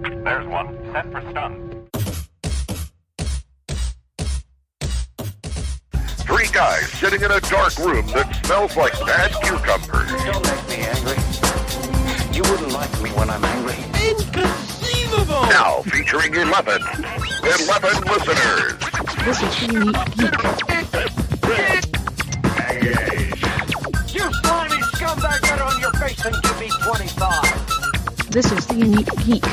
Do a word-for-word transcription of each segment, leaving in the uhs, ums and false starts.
There's one. Set for stun. Three guys sitting in a dark room that smells like bad cucumbers. Don't make me angry. You wouldn't like me when I'm angry. Inconceivable! Now featuring eleven. eleven listeners. This is the Unique Geek. You slimy scumbag, get on your face and give me twenty-five. This is the Unique Geek.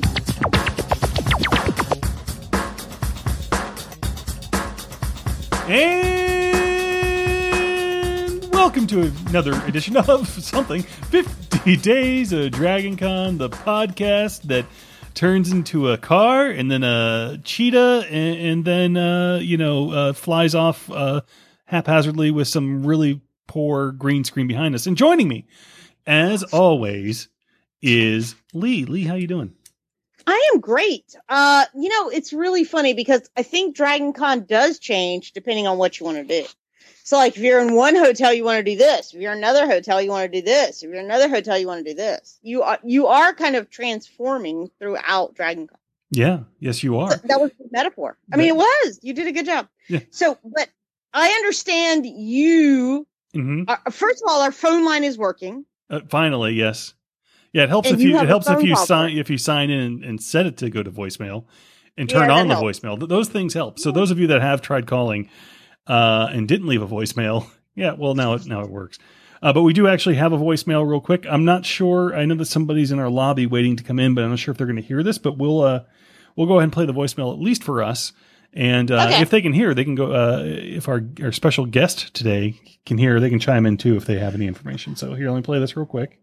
And welcome to another edition of something fifty Days of Dragon Con, the podcast that turns into a car and then a cheetah and, and then, uh, you know, uh, flies off uh, haphazardly with some really poor green screen behind us. And joining me, as always, is Lee. Lee, how you doing? I am great. Uh, you know, it's really funny because I think Dragon Con does change depending on what you want to do. So, like, if you're in one hotel, you want to do this. If you're in another hotel, you want to do this. If you're in another hotel, you want to do this. You are you are kind of transforming throughout Dragon Con. Yeah. Yes, you are. So that was the metaphor. I mean, it was. You did a good job. Yeah. So, but I understand you. Mm-hmm. Uh, first of all, our phone line is working. Uh, finally, yes. Yeah, it helps And if you you have it a helps if phone you call sign for if you sign in and, and set it to go to voicemail and Yeah, turn that on the helps. voicemail. Th- Those things help. So those of you that have tried calling uh, and didn't leave a voicemail, yeah, well now it now it works. Uh, but we do actually have a voicemail real quick. I'm not sure. I know that somebody's in our lobby waiting to come in, but I'm not sure if they're going to hear this. But we'll uh, we'll go ahead and play the voicemail at least for us. And uh, Okay. if they can hear, they can go. Uh, if our our special guest today can hear, they can chime in too if they have any information. So here, let me play this real quick.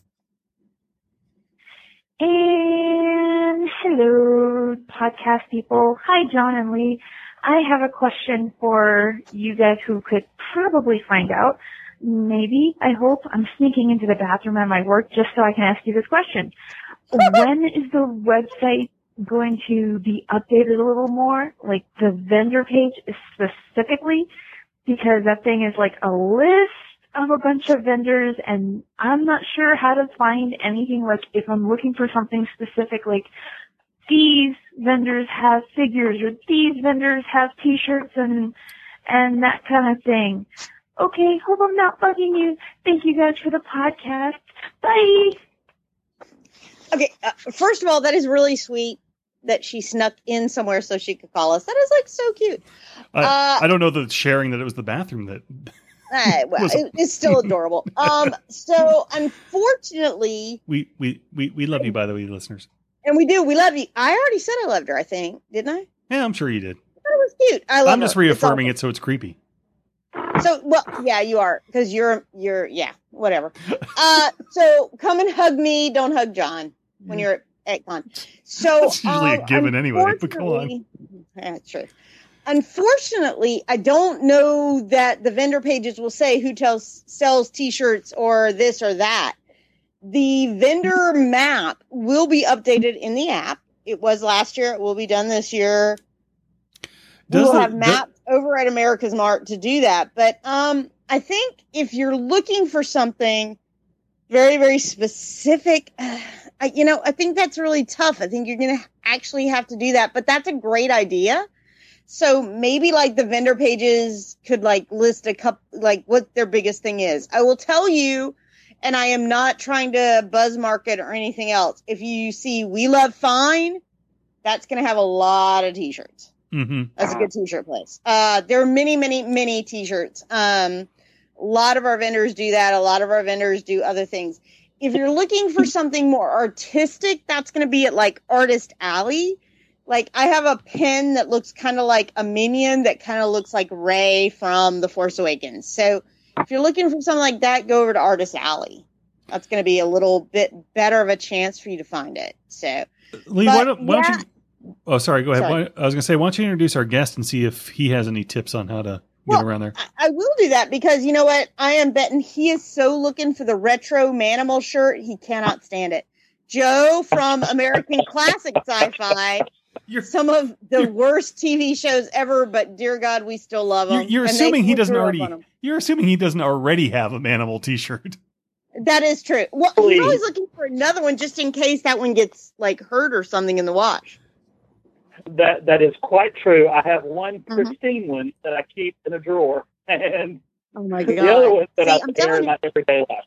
And hello, podcast people. Hi, John and Lee. I have a question for you guys who could probably find out. Maybe, I hope, I'm sneaking into the bathroom at my work just so I can ask you this question. When is the website going to be updated a little more? Like the vendor page specifically? Because that thing is like a list of a bunch of vendors, and I'm not sure how to find anything. Like if I'm looking for something specific, like these vendors have figures or these vendors have t-shirts and and that kind of thing. Okay, hope I'm not bugging you. Thank you guys for the podcast. Bye. Okay, uh, first of all, that is really sweet that she snuck in somewhere so she could call us. That is like so cute. I, Uh, I don't know that sharing that it was the bathroom that. Uh, well, it, it's still adorable. Um, so unfortunately, We, we, we, we love you, by the way, listeners. and we do, we love you. I already said I loved her, I think, didn't I? Yeah, I'm sure you did. I thought it was cute. I love I'm just her. reaffirming It's it so it's creepy. awesome. So, well, yeah, you are, because you're, you're, yeah, whatever. Uh, so come and hug me. Don't hug John when you're at Con. So That's usually a um, given anyway, but go on. unfortunately- Yeah, true. Unfortunately, I don't know that the vendor pages will say who tells sells t-shirts or this or that. The vendor map will be updated in the app. It was last year. It will be done this year. Does we'll the- have the- maps over at America's Mart to do that. But um, I think if you're looking for something very, very specific, uh, I, you know, I think that's really tough. I think you're going to actually have to do that. But that's a great idea. So maybe like the vendor pages could like list a couple, like what their biggest thing is. I will tell you, and I am not trying to buzz market or anything else. If you see We Love Fine, that's going to have a lot of t-shirts. Mm-hmm. That's a good t-shirt place. Uh, there are many, many, many t-shirts. Um, a lot of our vendors do that. A lot of our vendors do other things. If you're looking for something more artistic, that's going to be at like Artist Alley. Like I have a pen that looks kind of like a minion that kind of looks like Rey from The Force Awakens. So if you're looking for something like that, go over to Artist Alley. That's going to be a little bit better of a chance for you to find it. So, Lee, but, why don't, why yeah. don't you? Oh, sorry. Go ahead. Sorry. Why, I was going to say, why don't you introduce our guest and see if he has any tips on how to get Well, around there? I, I will do that because you know what? I am betting he is so looking for the retro Manimal shirt. He cannot stand it. Joe from American Classic Sci-Fi. You're, Some of the worst T V shows ever, but dear God, we still love them. you're, you're And they assuming he still doesn't grew up already. on 'em. You're assuming he doesn't already have a Manimal T-shirt. That is true. Well, he's Please. always looking for another one just in case that one gets like hurt or something in the wash. That that is quite true. I have one Mm-hmm. pristine one that I keep in a drawer, and Oh my the other one that See, I I'm wear telling in you. my everyday life.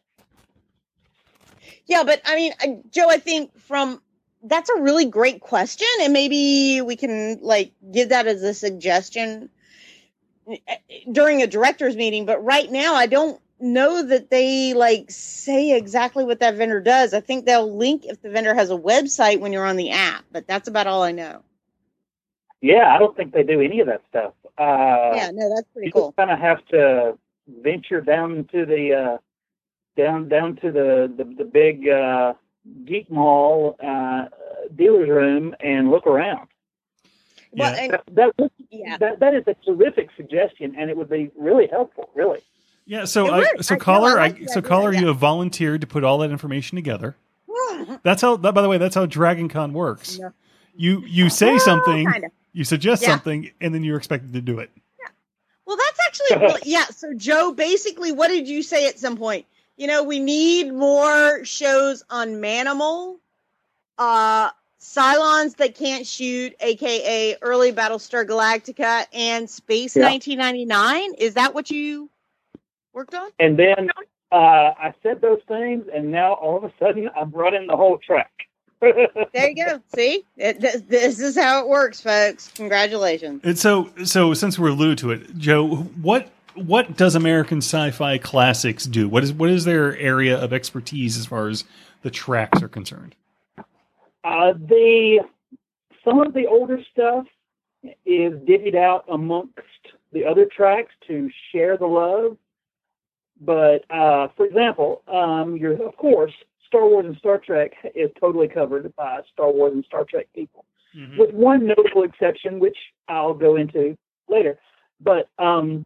Yeah, but I mean, uh, Joe, I think from that's a really great question, and maybe we can like give that as a suggestion uh, during a director's meeting. But right now, I don't know that they like say exactly what that vendor does. I think they'll link if the vendor has a website when you're on the app, but that's about all I know. Yeah, I don't think they do any of that stuff. Uh, Yeah, no, that's pretty you cool. kind of have to venture down to the uh, down down to the the, the big uh, geek mall uh, dealer's room and look around. Well, Yeah. and, That, that, yeah. that that is a terrific suggestion, and it would be really helpful. Really. Yeah, so It I, works. so I- no, caller, I I, like the so idea, caller, yeah. you have volunteered to put all that information together. That's how. That, by the way, that's how Dragon Con works. Yeah. You you say Well, something, kinda. you suggest Yeah. something, and then you're expected to do it. Well, that's actually really, yeah. So, Joe, basically, what did you say at some point? You know, we need more shows on Manimal, uh, Cylons that can't shoot, aka early Battlestar Galactica, and Space Yeah. nineteen ninety-nine. Is that what you worked on? And then uh, I said those things, and now all of a sudden I'm running the whole track. There you go. See, it, this, this is how it works, folks. Congratulations. And so so since we're alluded to it, Joe, what what does American Sci-Fi Classics do? What is what is their area of expertise as far as the tracks are concerned? Uh, the some of the older stuff is divvied out amongst the other tracks to share the love. But uh, for example, um, you're of course Star Wars and Star Trek is totally covered by Star Wars and Star Trek people, Mhm. with one notable exception, which I'll go into later. But um,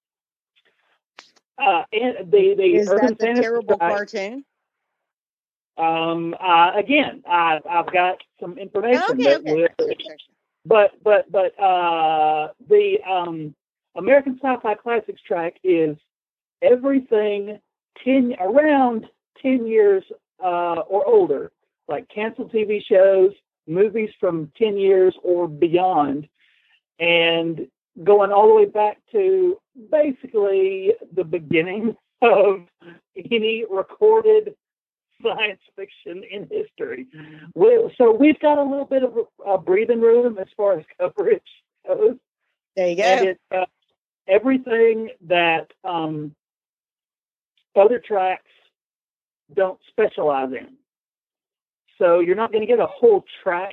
uh, and the the Is urban that the fantasy terrible track- cartoon? Um, uh, again, I, I've got some information Okay, that okay. will, but but but uh, the um, American Sci-Fi Classics track is everything ten around ten years uh, or older, like canceled T V shows, movies from ten years or beyond, and going all the way back to basically the beginning of any recorded science fiction in history. Well, so we've got a little bit of a, a breathing room as far as coverage goes. There you go. And it's uh, everything that um, other tracks don't specialize in. So you're not going to get a whole track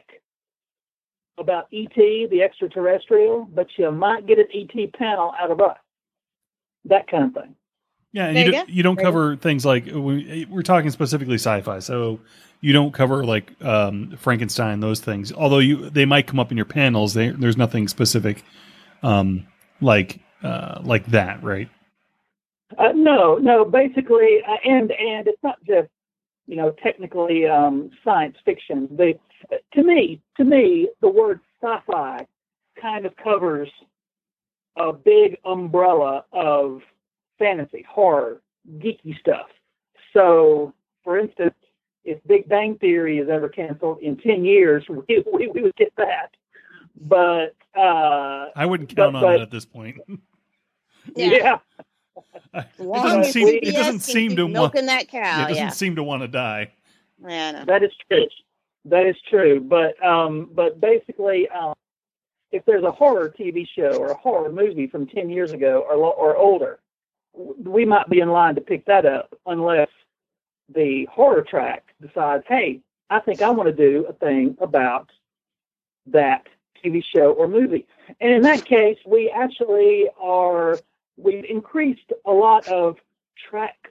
about E T, the extraterrestrial, but you might get an E T panel out of us. That kind of thing. Yeah, and There you, you do, go. you don't There you cover things like we, we're talking specifically sci-fi, so you don't cover like um, Frankenstein, those things. Although you they might come up in your panels, they, there's nothing specific um, like uh, like that, right? Uh, no, no. Basically, uh, and and it's not just you know technically um, science fiction. They, to me, to me, the word sci-fi kind of covers a big umbrella of fantasy, horror, geeky stuff. So, for instance, if Big Bang Theory is ever canceled in ten years, we we, we would get that. But uh, I wouldn't but- count on but- it at this point. yeah. it Long doesn't as seem. It C B S doesn't can seem keep to want. milking that cow. It doesn't Yeah, seem to want to die. yeah, I know. That is true. That is true. But um, but basically, um, if there's a horror T V show or a horror movie from ten years ago or lo- or older, w- we might be in line to pick that up unless the horror track decides, hey, I think I want to do a thing about that T V show or movie. And in that case, we actually are, we've increased a lot of track.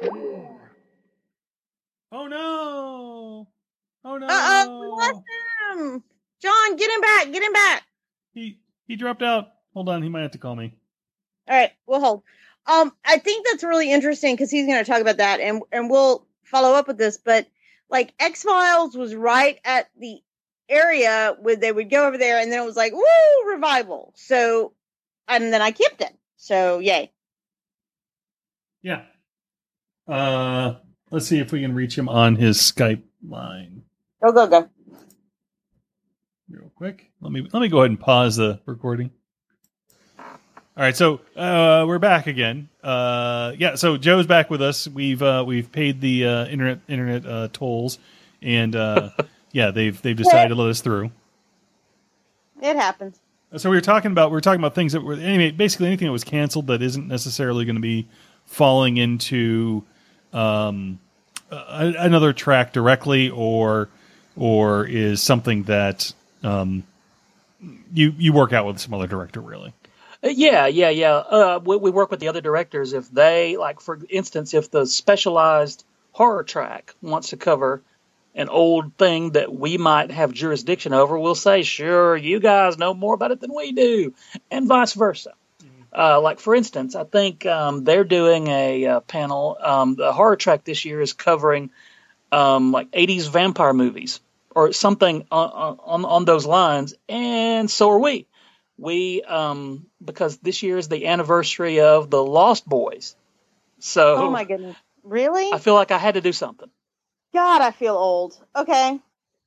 Oh no! Oh no! Uh oh, we lost him. John, get him back. Get him back. He he dropped out. Hold on, he might have to call me. All right, we'll hold. Um, I think that's really interesting because he's going to talk about that, and and we'll follow up with this. But like X Files was right at the area where they would go over there, and then it was like woo revival. So, and then I kept it. So yay. Yeah. Uh, Let's see if we can reach him on his Skype line. Go, go, go. Real quick. Let me let me go ahead and pause the recording. All right, so uh, we're back again. Uh, yeah, so Joe's back with us. We've uh, we've paid the uh, internet internet uh, tolls, and uh, yeah, they've they've decided to let us through. It happens. So we were talking about we were talking about things that were anyway, basically anything that was canceled that isn't necessarily going to be falling into um, a, another track directly, or or is something that um, you you work out with some other director, really. Yeah, yeah, yeah. Uh, we, we work with the other directors. If they, like, for instance, if the specialized horror track wants to cover an old thing that we might have jurisdiction over, we'll say, sure, you guys know more about it than we do, and vice versa. Mm-hmm. Uh, like, for instance, I think um, they're doing a uh, panel. Um, the horror track this year is covering, um, like, eighties vampire movies or something on, on, on those lines, and so are we. We, um, because this year is the anniversary of the Lost Boys. So, oh my goodness. Really? I feel like I had to do something. God, I feel old. Okay.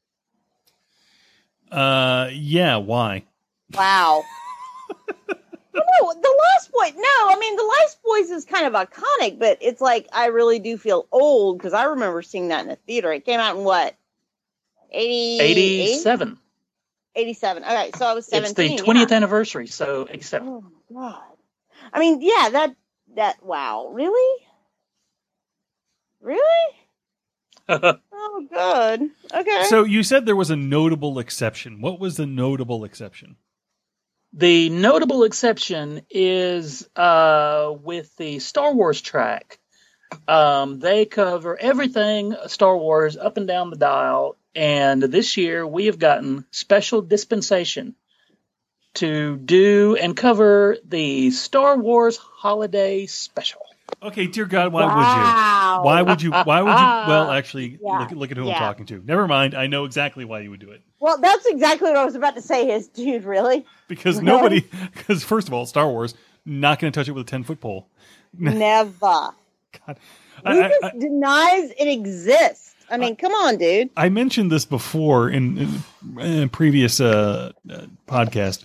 Uh, yeah, why? Wow. No, the Lost Boys. No, I mean, the Lost Boys is kind of iconic, but it's like, I really do feel old because I remember seeing that in a theater. It came out in what? eighty eighty-seven. eighty-seven. Okay, so I was seventeen. It's the twentieth yeah. anniversary, so eighty-seven. Oh my God. I mean, yeah, that that wow, really, really. Oh, good. Okay. So you said there was a notable exception. What was the notable exception? The notable exception is uh, with the Star Wars track. Um, they cover everything Star Wars up and down the dial. And this year we have gotten special dispensation to do and cover the Star Wars Holiday Special. Okay, dear God, why wow. would you? Why would you? Why would you? Well, actually, Yeah. look, look at who Yeah. I'm talking to. Never mind. I know exactly why you would do it. Well, that's exactly what I was about to say. Is dude, really? Because Really? nobody. Because first of all, Star Wars not going to touch it with a ten foot pole. Never. God, I, Lucas I, I, denies it exists. I mean, come on, dude. I mentioned this before in, in, in a previous uh, uh, podcast.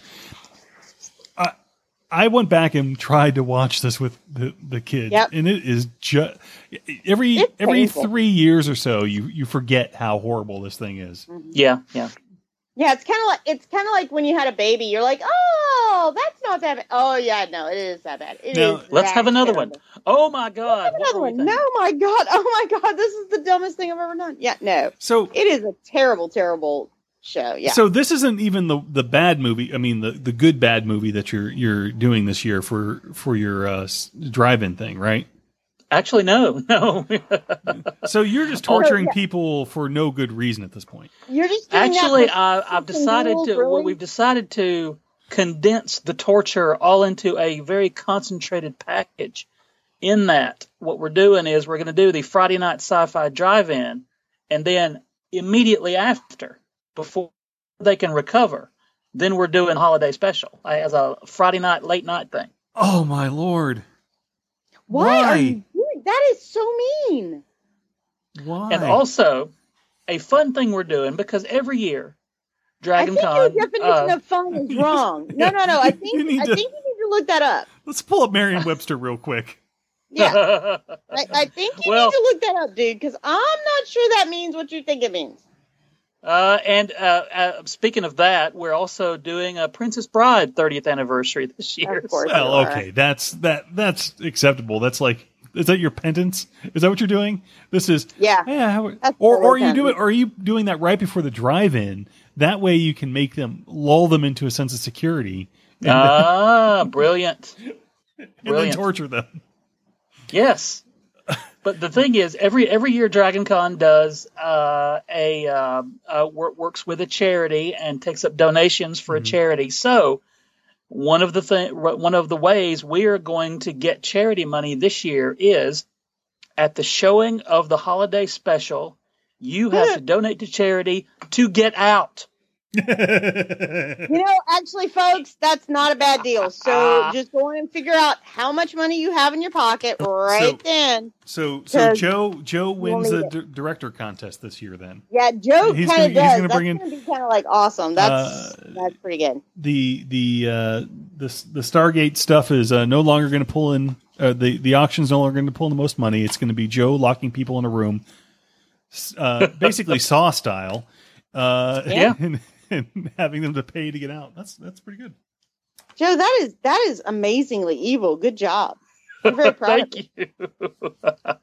I I went back and tried to watch this with the, the kids, Yep. and it is just every It's every painful. three years or so you you forget how horrible this thing is. Yeah, yeah. Yeah, it's kind of like it's kind of like when you had a baby. You're like, oh, that's not that bad. Oh yeah, no, it is that bad. It Now, is Let's that have another terrible. one. Oh my God. Let's have what another were we one. thinking? No, my God. Oh my God. This is the dumbest thing I've ever done. Yeah, no. So It is a terrible, terrible show. Yeah. So this isn't even the the bad movie. I mean, the, the good bad movie that you're you're doing this year for for your uh, s- drive-in thing, right? Actually, no, no. So you're just torturing Oh, yeah. people for no good reason at this point. You're just doing that Actually, for I, I've fucking decided rules, to. really? Well, we've decided to condense the torture all into a very concentrated package. In that, what we're doing is we're going to do the Friday night sci-fi drive-in, and then immediately after, before they can recover, then we're doing holiday special uh, as a Friday night late night thing. Oh my Lord! Why, Why? are you doing that? Is so mean. Why? And also, a fun thing we're doing, because every year, I Dragon think your Con, definition uh, of fun is wrong. No, no, no. I You think need I to- think you need to look that up. Let's pull up Merriam-Webster real quick. Yeah, I, I think you Well- need to look that up, dude, because I'm not sure that means what you think it means. Uh, and uh, uh, speaking of that, we're also doing a Princess Bride thirtieth anniversary this year. Of course. Well, you are. okay, that's that that's acceptable. That's like, is that your penance? Is that what you're doing? This is Yeah. yeah. How, That's or totally or are you doing penance. or are you doing that right before the drive-in? That way you can make them lull them into a sense of security and, Ah, brilliant. and then brilliant. torture them. Yes. But the thing is, every every year Dragon Con does uh, a uh, uh, work, works with a charity and takes up donations for Mm-hmm. a charity. So one of the th- one of the ways we are going to get charity money this year is at the showing of the holiday special. You have to donate to charity to get out. You know, actually, folks, that's not a bad deal. So just go in and figure out how much money you have in your pocket right So- then. So, so 'Cause Joe Joe wins need the it. d- director contest this year. Then Yeah, Joe He's kind gonna- of he's does. gonna That's bring in- going to be kind of like awesome. That's Uh, that's pretty good. the the uh, the the Stargate stuff is uh, no longer going to pull in. Uh, the the auction's no longer going to pull in the most money. It's going to be Joe locking people in a room, s- uh, basically Saw style. Uh, Yeah. and, and having them to pay to get out. That's that's pretty good. Joe, that is that is amazingly evil. Good job. I'm very proud of Thank you. you.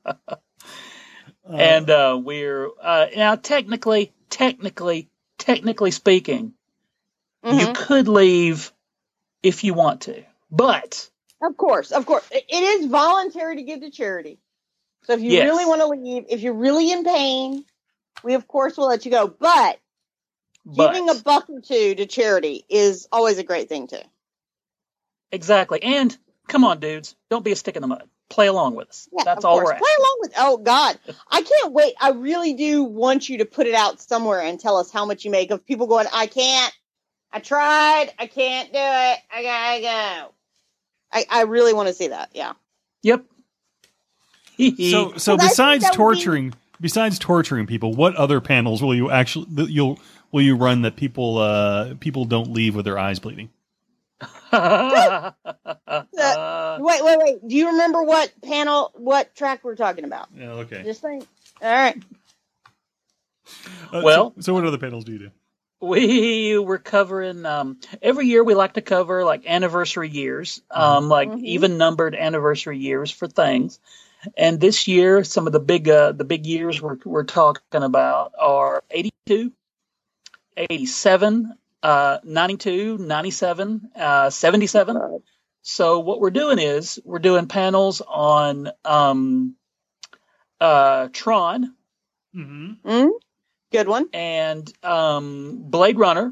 and uh, we're uh, now technically, technically, technically speaking, you Mhm. could leave if you want to, but Of course, of course. It it is voluntary to give to charity. So if you Yes. really want to leave, if you're really in pain, we of course will let you go. But but giving a buck or two to charity is always a great thing too. exactly. And come on, dudes, don't be a stick in the mud. Play along with us. Yeah, That's of all course. we're Play asking. along with. Oh God, I can't wait. I really do want you to put it out somewhere and tell us how much you make. Of people going, I can't. I tried. I can't do it. I gotta go. I, I really want to see that. Yeah. Yep. So so 'Cause I think besides that would be- torturing besides torturing people, what other panels will you actually that you'll will you run that people uh people don't leave with their eyes bleeding? Uh, Wait, wait, wait. Do you remember what panel, what track we're talking about? Yeah, okay. Just think. All right. Uh, Well- so, so what other panels do you do? we were covering um, every year we like to cover like anniversary years, um, like Mhm. even numbered anniversary years for things. And this year, some of the big uh, the big years we're we're talking about are eighty-two, eighty-seven, uh, ninety-two, ninety-seven, uh, seventy-seven. So what we're doing is we're doing panels on um, uh, Tron Mm-hmm. Mm? Good one. and um, Blade Runner.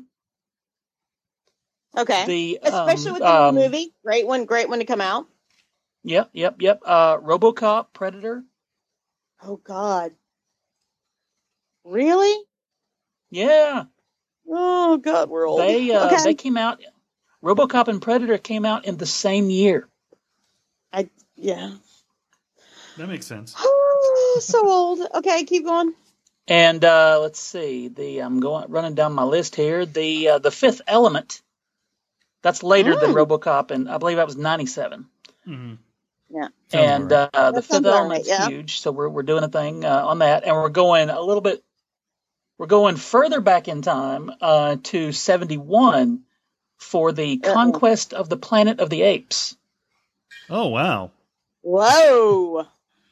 Okay. The Especially um, with the um, new movie. Great one. Great one to come out. Yep, yep, yep. Uh, RoboCop, Predator. Oh God. Really? Yeah, Oh God, we're old. they uh, okay. they came out. RoboCop and Predator came out in the same year. I yeah. That makes sense. Oh, so old. Okay, keep going. And uh, let's see, the I'm going running down my list here. The uh, the Fifth Element. That's later than Mm. RoboCop, and I believe that was ninety-seven. Mm-hmm. Yeah. And uh, the That Fifth sounds about Element's right, yeah. huge, so we're we're doing a thing uh, on that, and we're going a little bit. We're going further back in time uh, to seventy-one for the Uh-oh. Conquest of the Planet of the Apes. Oh wow. Whoa.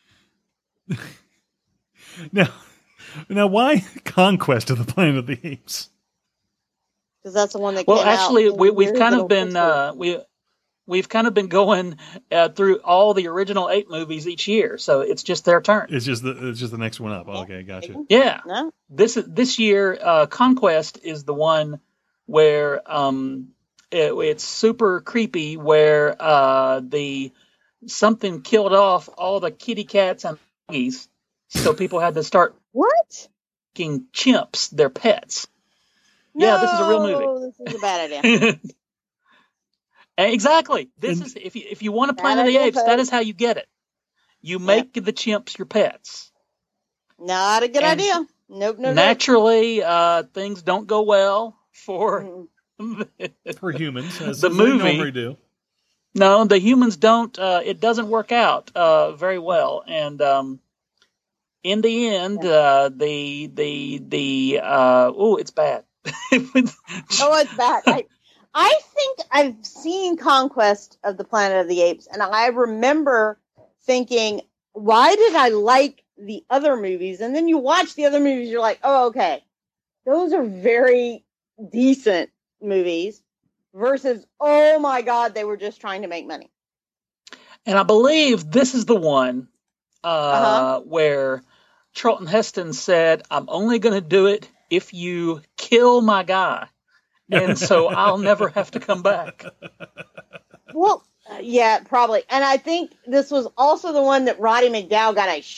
Now now why Conquest of the Planet of the Apes? Because that's the one that Well, came actually, out. in we, we've weird kind little of been pixels. uh, we we've kind of been going uh, through all the original ape movies each year, so it's just their turn. It's just the it's just the next one up. Okay, gotcha. Yeah, No? this this year, uh, Conquest is the one where um, it, it's super creepy, where uh, the something killed off all the kitty cats and doggies, so people had to start What? making chimps their pets. Yeah, this is a real movie. No, this is a bad idea. Exactly. This And- is if you if you want to Bad Planet of the idea, Apes, that folks. is how you get it. You make the chimps your pets. Not a good And idea. Nope, no, Naturally, uh, things don't go well for no. For humans, as, The as they movie- normally do. no. The humans don't. Uh, it doesn't work out uh, very well, and um, in the end, uh, the the the uh, oh, it's bad. Oh, it's bad. I, I think I've seen Conquest of the Planet of the Apes, and I remember thinking, why did I like the other movies? And then you watch the other movies, you're like, oh, okay. Those are very decent movies versus, oh my God, they were just trying to make money. And I believe this is the one uh, Uh-huh. where Charlton Heston said, "I'm only going to do it if you kill my guy, and so I'll never have to come back." Well, uh, yeah, probably. And I think this was also the one that Roddy McDowall got a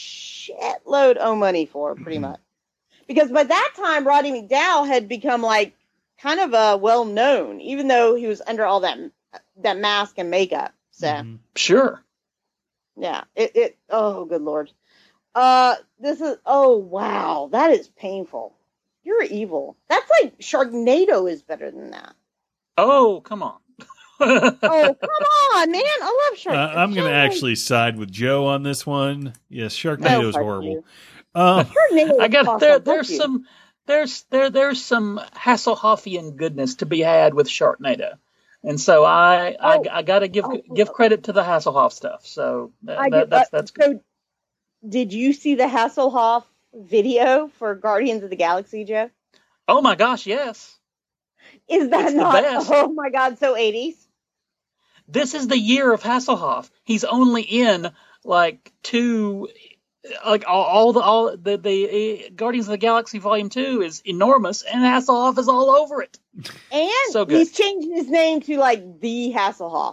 shitload of money for, pretty much. Because by that time, Roddy McDowall had become like kind of uh, well known, even though he was under all that that mask and makeup. So Mhm. Sure. yeah, it, it oh good lord. Uh this is oh wow, that is painful. You're evil. That's like Sharknado is better than that. Oh, come on. Oh, come on, man. I love Uh, Sharknado. I'm going to actually side with Joe on this one. Yes, Sharknado is fuck horrible. you. Um, Sharknado I is got awesome. there. Fuck There's you. some. There's there there's some Hasselhoffian goodness to be had with Sharknado, and so I I, Oh. I got to give Oh, give oh. credit to the Hasselhoff stuff. So that, I that, get, that's uh, that's good. so did you see the Hasselhoff video for Guardians of the Galaxy, Joe? Oh my gosh, yes. Is that It's the not best. oh my god, so eighties? This is the year of Hasselhoff. He's only in like two, like all, all the all the the uh, Guardians of the Galaxy Volume Two is enormous, and Hasselhoff is all over it. And So good. he's changed his name to like the Hasselhoff.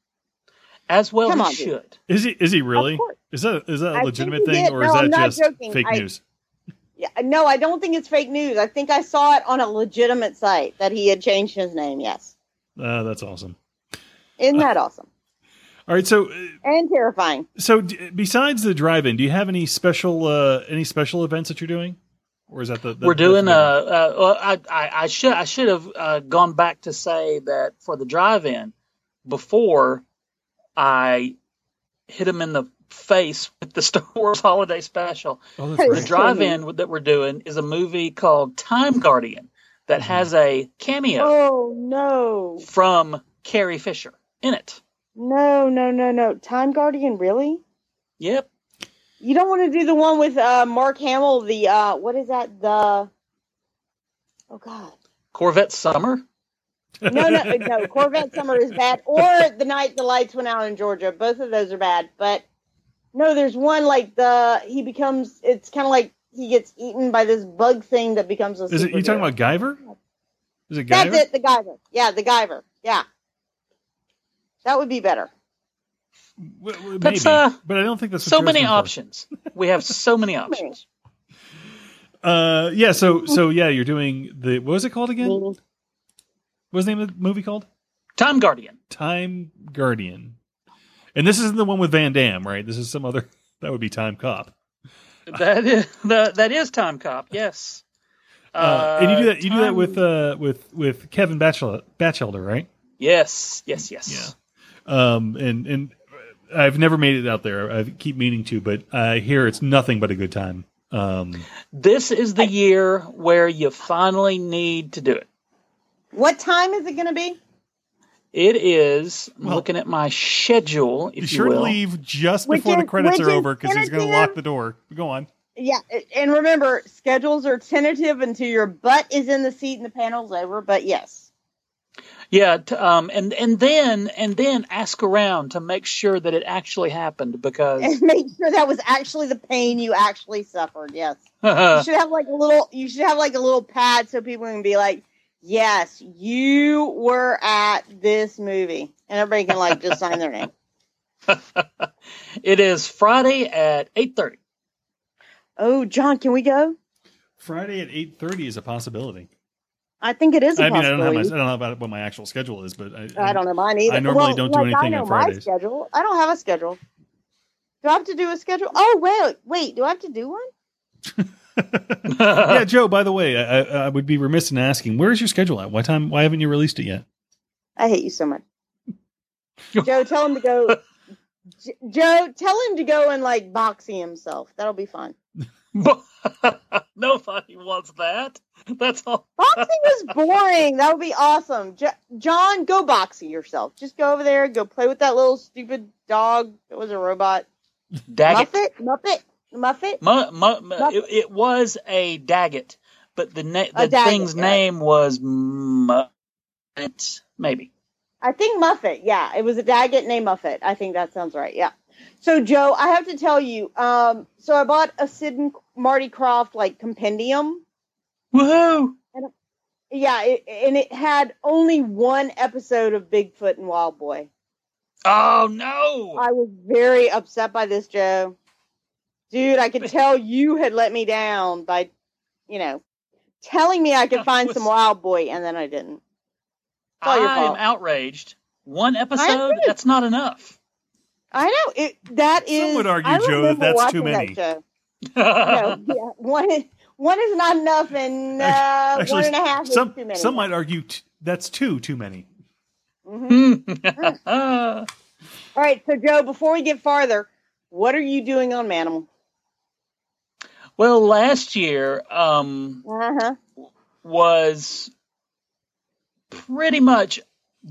As well Come he on, dude. should. is he is he really? Of course. Is that is that a I think legitimate he thing, did. or No, is that I'm not just joking. fake I- news? Yeah, no, I don't think it's fake news. I think I saw it on a legitimate site that he had changed his name. Yes, Uh, that's awesome. isn't that awesome All right, so uh, and terrifying? so d- besides the drive-in, do you have any special uh, any special events that you're doing, or is that the, the We're doing. Uh, that's the- uh, well, I, I, I should I should have uh, gone back to say that for the drive-in before I hit him in the face with the Star Wars Holiday Special. Oh, that's The right. drive-in that we're doing is a movie called Time Guardian that has a cameo Oh no, from Carrie Fisher in it. no, no, no, no! Time Guardian, really? Yep. You don't want to do the one with uh, Mark Hamill? The uh, what is that? The oh god, Corvette Summer. no, no, no! Corvette Summer is bad, or The Night the Lights Went Out in Georgia. Both of those are bad, but no, there's one like the he becomes. It's kind of like he gets eaten by this bug thing that becomes a. Is it you talking superhero. about Guyver? Is it Guyver? That's it, the Guyver. Yeah, the Guyver. Yeah, that would be better. W- w- That's, maybe, uh, but I don't think that's what So you're many asking for. options. We have so many options. Uh, yeah. So so yeah, you're doing the what was it called again? Mhm. What was the name of the movie called? Time Guardian. Time Guardian. And this isn't the one with Van Damme, right? This is some other. That would be Time Cop. That is that, that is Time Cop. Yes. Uh, and you do that. You do that Time- with uh with with Kevin Batchel- Batchelder, right? Yes. Yes. Yes. Yeah. Um. And and I've never made it out there. I keep meaning to, but I hear it's nothing but a good time. Um. This is the year where you finally need to do it. What time is it going to be? It is. I'm Well, looking at my schedule, Be if sure you to will. leave just Which before the is- credits which are is over because he's going to tentative. lock the door. Go on. Yeah, and remember, schedules are tentative until your butt is in the seat and the panel's over. But yes, Yeah, t- um, and and then and then ask around to make sure that it actually happened because and make sure that was actually the pain you actually suffered. Yes, you should have like a little. You should have like a little pad so people can be like, "Yes, you were at this movie," and everybody can like just sign their name. it is Friday at eight thirty. Oh, John, can we go? Friday at eight thirty is a possibility. I think it is a I mean, I don't have my, I possibility. don't know about what my actual schedule is, but I, I don't know mine either. I normally Well, don't do like, I anything know on my Fridays. schedule. I don't have a schedule. Do I have to do a schedule? Oh, wait, wait. Do I have to do one? yeah, Joe. By the way, I, I, I would be remiss in asking, where's your schedule at? Why time? Why haven't you released it yet? I hate you so much. Joe, tell him to go. J- Joe, tell him to go and like boxy himself. That'll be fun. Nobody wants that. That's all. Boxing was boring. That would be awesome. J- John, go boxy yourself. Just go over there. Go play with that little stupid dog that was a robot. Daggett. Muffet? Muppet? Muffet? Mu- mu- mu- it, it was a Daggett, but the na- A the Daggett, thing's yeah. name was Muppet, maybe. I think Muffet. Yeah, it was a Daggett named Muffet. I think that sounds right. Yeah. So, Joe, I have to tell you. Um, so I bought a Sid and Marty Krofft like compendium. Woohoo! Yeah, it, and it had only one episode of Bigfoot and Wild Boy. Oh no! I was very upset by this, Joe. Dude, I could tell you had let me down by, you know. telling me I could find was- some Wild Boy, and then I didn't. It's all your I am fault. outraged. One I episode, agree. that's not enough. I know it. That is. Some would argue, I Joe, that remember that's too watching many. That show. No, yeah, one is one is not enough, and uh, Actually, one and a half some, is too many. Some might argue t- that's two too many. Mhm. All right, so Joe, before we get farther, what are you doing on Manimal? Well, last year um, Uh-huh. was pretty much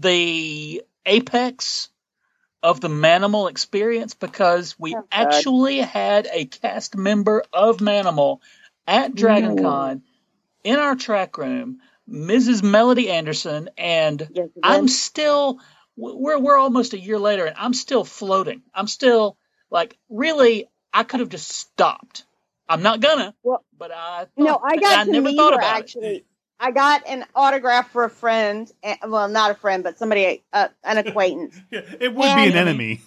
the apex of the Manimal experience because we Oh, God. actually had a cast member of Manimal at DragonCon in our track room, Missus Melody Anderson, and Yes, it I'm is. still we're we're almost a year later, and I'm still floating. I'm still like really. I could have just stopped. I'm not gonna. Well, but I thought, No, I got I to never meet thought her about actually. it. I got an autograph for a friend. eh, Well, not a friend, but somebody, uh, an acquaintance. Yeah, it would And- be an enemy.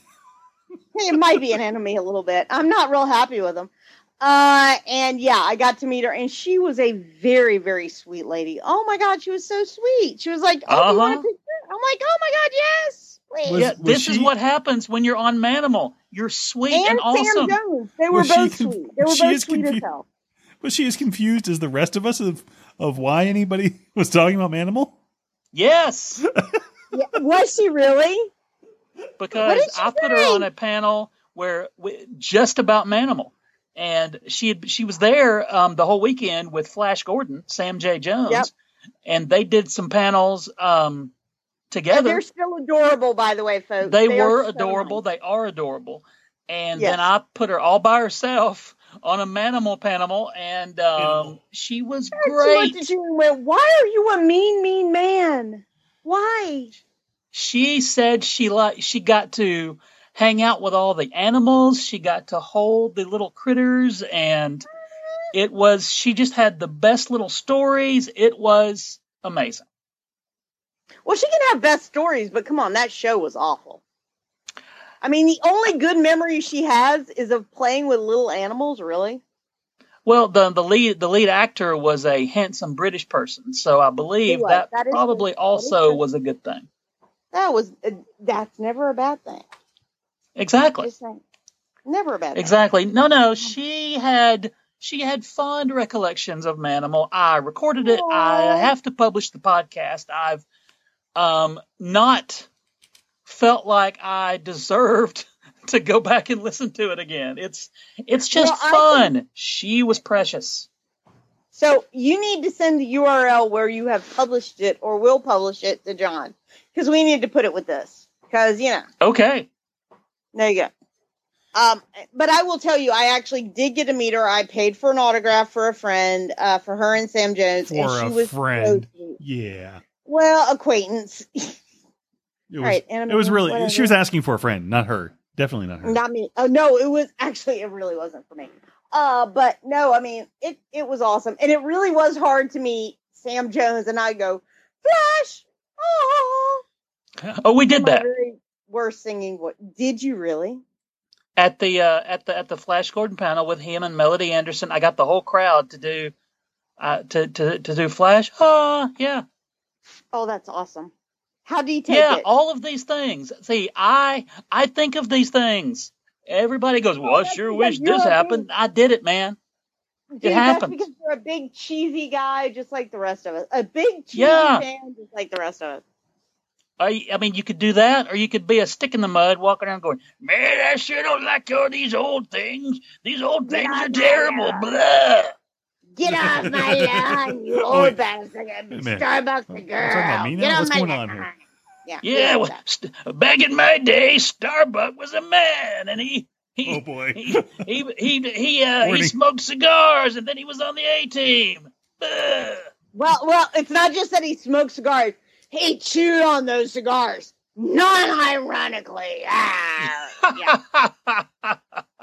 It might be an enemy a little bit. I'm not real happy with him. Uh, and yeah, I got to meet her, and she was a very, very sweet lady. Oh my God, she was so sweet. She was like, "Oh, do you want a Uh-huh. picture?" I'm like, "Oh my God, yes, please." Was- Yeah, this is she- what happens when you're on Manimal. You're sweet and, and awesome. Sam Jones, they were Was she both conf- sweet. They were she both is sweet as confu- hell. Was she as confused as the rest of us of, of why anybody was talking about Manimal? Yes, Yeah, was she really? What because did she I put her say? on a panel where we, just about Manimal, and she had, she was there um, the whole weekend with Flash Gordon, Sam J. Jones, Yep. and they did some panels um, And together. they're still adorable, by the way, folks. They, are were so adorable. nice. They are adorable. And Yes. then I put her all by herself on a Manimal panel, and um, Animal. she was She looked great. at you and went, "Why are you a mean, mean man? Why?" She said she like she got to hang out with all the animals. She got to hold the little critters, and it was she just had the best little stories. It was amazing. Well, she can have best stories, but come on, that show was awful. I mean, the only good memory she has is of playing with little animals, really. Well, the the lead the lead actor was a handsome British person, so I believe He was. that, That is probably true. That is also true. was a good thing. That was, uh, that's never a bad thing. Exactly. Just saying. Never a bad thing. Exactly. No, no, she had she had fond recollections of Manimal. I recorded it. I have to publish the podcast. I've um not felt like I deserved to go back and listen to it again. It's it's just Well, I fun. She was precious. So you need to send the U R L where you have published it or will publish it to John, because we need to put it with this. Because, you know, Okay. there you go. Um, but I will tell you, I actually did get to meet her. I paid for an autograph for a friend, uh, for her and Sam Jones, For and she a was friend. so sweet. Yeah. Well, acquaintance. It was, Right, and I it was mean, really, whatever. she was asking for a friend, not her. Definitely not her. Not me. Oh no, it was actually it really wasn't for me. Uh, but no, I mean it. It was awesome, and it really was hard to meet Sam Jones, and I go Flash. Oh, Oh, we did my that very worst singing voice. Did you really? at the uh, at the at the Flash Gordon panel with him and Melody Anderson. I got the whole crowd to do uh, to to to do Flash. Oh, yeah. Oh, that's awesome. How do you take Yeah, it? all of these things. See, I I think of these things. Everybody goes, "Well, I that's sure because wish you're this a happened." I did it, man. Dude, It that's happens. because you're a big cheesy guy, just like the rest of us. A big cheesy Yeah. fan, just like the rest of us. I, I mean, you could do that, or you could be a stick in the mud, walking around going, "Man, I sure don't like all these old things. These old Get things off are my terrible." lawn. Get Get off my lawn, you Oh, old wait. bastard! Wait a minute. Starbucks the We're girl. talking about me now? Get off What's my going lawn. on here? Yeah. Yeah, well, yeah. st- back in my day, Starbuck was a man, and he he Oh, boy. he he he he, uh, he Warning. smoked cigars, and then he was on the A team. Ugh. Well, well, it's not just that he smoked cigars. He chewed on those cigars, non-ironically. Ah, yeah.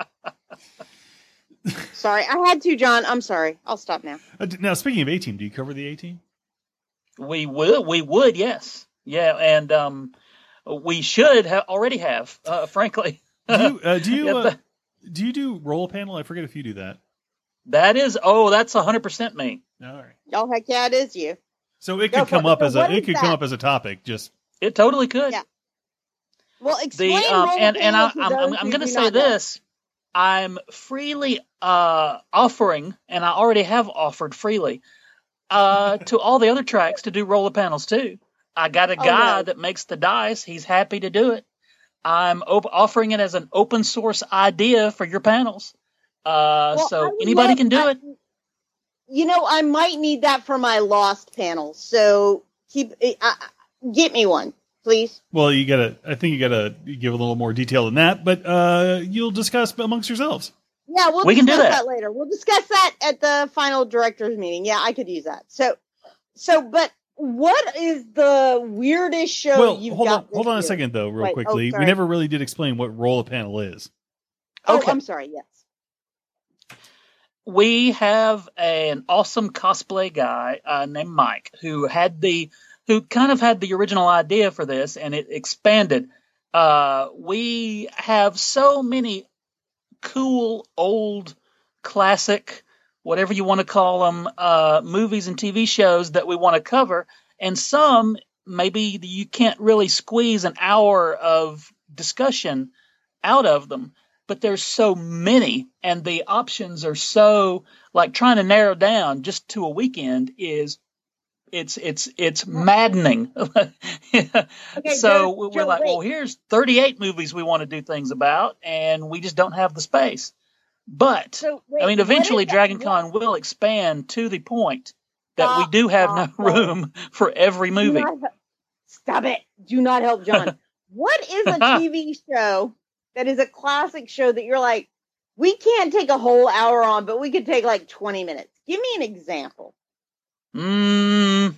Sorry, I had to, John. I'm sorry. I'll stop now. Uh, d- now, speaking of A-Team, do you cover the A-Team? We would, we would, yes, yeah, and um, we should ha- already have, uh, frankly. Do you, uh, do, you Yeah, uh, but- do you do roll panel? I forget if you do that. That is, oh, that's a hundred percent me. All right. Oh, heck yeah, it is you. So it Go could for come it. up So as a what it is could come that? up as a topic. Just It totally could. Yeah. Well, explain The um, roller and and I, panels to I'm those I'm, who I'm going to do say not know. this. I'm freely uh, offering, and I already have offered freely uh, to all the other tracks to do roller panels too. I got a Oh, guy no. that makes the dice. He's happy to do it. I'm op- offering it as an open source idea for your panels. Uh, Well, I so would anybody love- can do I- it. You know, I might need that for my lost panels. So keep uh, uh, get me one, please. well, you gotta. I think you gotta give a little more detail than that, but uh, you'll discuss amongst yourselves. Yeah, we'll We can do discuss that. that. later. We'll discuss that at the final directors meeting. Yeah, I could use that. So, so, but what is the weirdest show well, you've hold got? on, hold this on a year? second though, real Wait, oh, quickly. we sorry. never really did explain what roll a panel is. Oh, Okay. I'm sorry. Yes. We have an awesome cosplay guy uh, named Mike who had the who kind of had the original idea for this, and it expanded. Uh, we have so many cool old classic, whatever you want to call them, uh, movies and T V shows that we want to cover, and some maybe you can't really squeeze an hour of discussion out of them. But there's so many, and the options are so, like, trying to narrow down just to a weekend is, it's it's it's maddening. Okay, So Joe- we're Joe, like, wait. well, here's thirty-eight movies we want to do things about, and we just don't have the space. But So, wait, I mean, what eventually, is that- Dragon Con will expand to the point that we Stop, do have stop, no room for every Do movie. not he- Stop it. Do not help John. What is a T V show that is a classic show that you're like, we can't take a whole hour on, but we could take like twenty minutes? Give me an example. Mm,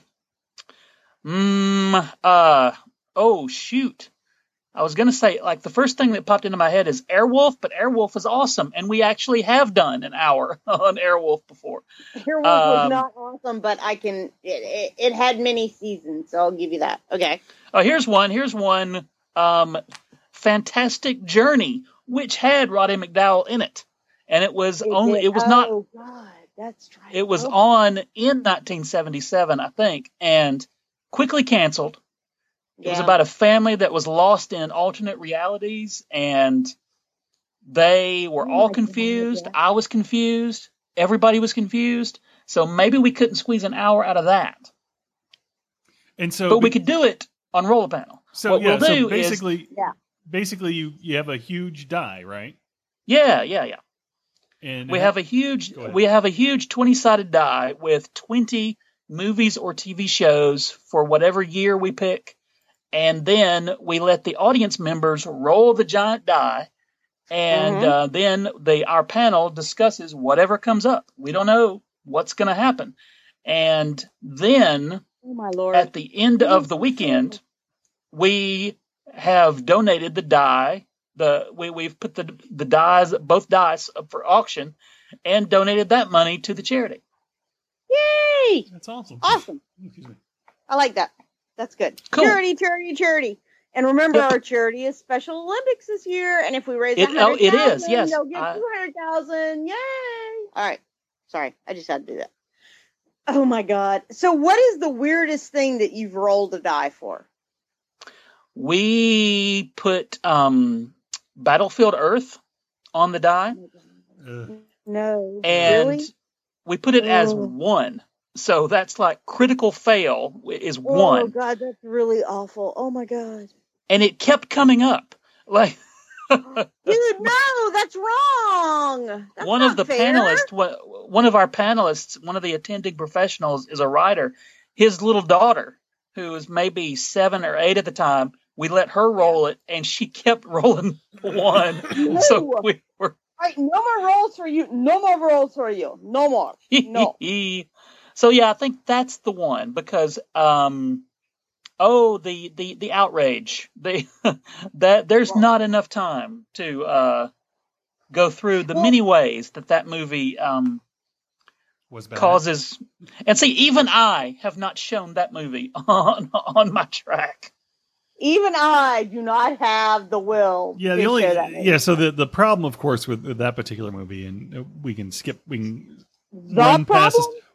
mm, uh, oh, shoot. I was going to say, like, the first thing that popped into my head is Airwolf, but Airwolf is awesome. And we actually have done an hour on Airwolf before. Airwolf was Um, not awesome, but I can, it, it, it had many seasons, so I'll give you that. Okay. Oh, here's one. Here's one. Um, Fantastic Journey, which had Roddy McDowell in it. And it was only, did. it was not, Oh, God. That's right. it was Oh. on in nineteen seventy-seven, I think, and quickly canceled. It was Yeah. about a family that was lost in alternate realities, and they were Oh all my confused. God. I was confused. Everybody was confused. So maybe we couldn't squeeze an hour out of that. And so, But we could do it on Roller Panel. so what yeah, we'll do so is- basically, Yeah. basically, you you have a huge die, right? Yeah, yeah, yeah. And We have a huge Go ahead. we have a huge twenty-sided die with twenty movies or T V shows for whatever year we pick. And then we let the audience members roll the giant die, and Mhm. uh, then the our panel discusses whatever comes up. We don't know what's going to happen, and then Oh, my Lord. at the end of the weekend, we have donated the die. The we we've put the the dies both dice up for auction, and donated that money to the charity. Yay! That's awesome. Awesome. Excuse me. I like that. That's good. Cool. Charity, charity, charity. And remember, Yep. our charity is Special Olympics this year. And if we raise a It- oh, hundred it thousand, is, yes. they'll get I- two hundred thousand. Yay! All right. Sorry, I just had to do that. Oh my God. So, what is the weirdest thing that you've rolled a die for? We put um, Battlefield Earth on the die, Ugh. No. and really? we put it as Oh. one. So that's like critical fail is Oh one, God, that's really awful. Oh my God. and it kept coming up. Like Dude, no, that's wrong. That's one not of the fair. panelists, one one of our panelists, one of the attending professionals is a writer. His little daughter, who was maybe seven or eight at the time, we let her roll it, and she kept rolling one. So No. we were. All right, no more rolls for you. No more rolls for you. No more. No. So yeah, I think that's the one because um oh the the the outrage. The that there's not enough time to uh go through the many ways that that movie um Was bad. causes. And see, even I have not shown that movie on on my track. Even I do not have the will. Yeah, to the only show that movie. yeah. So the the problem, of course, with, with that particular movie, and we can skip, we can The run past this. problem?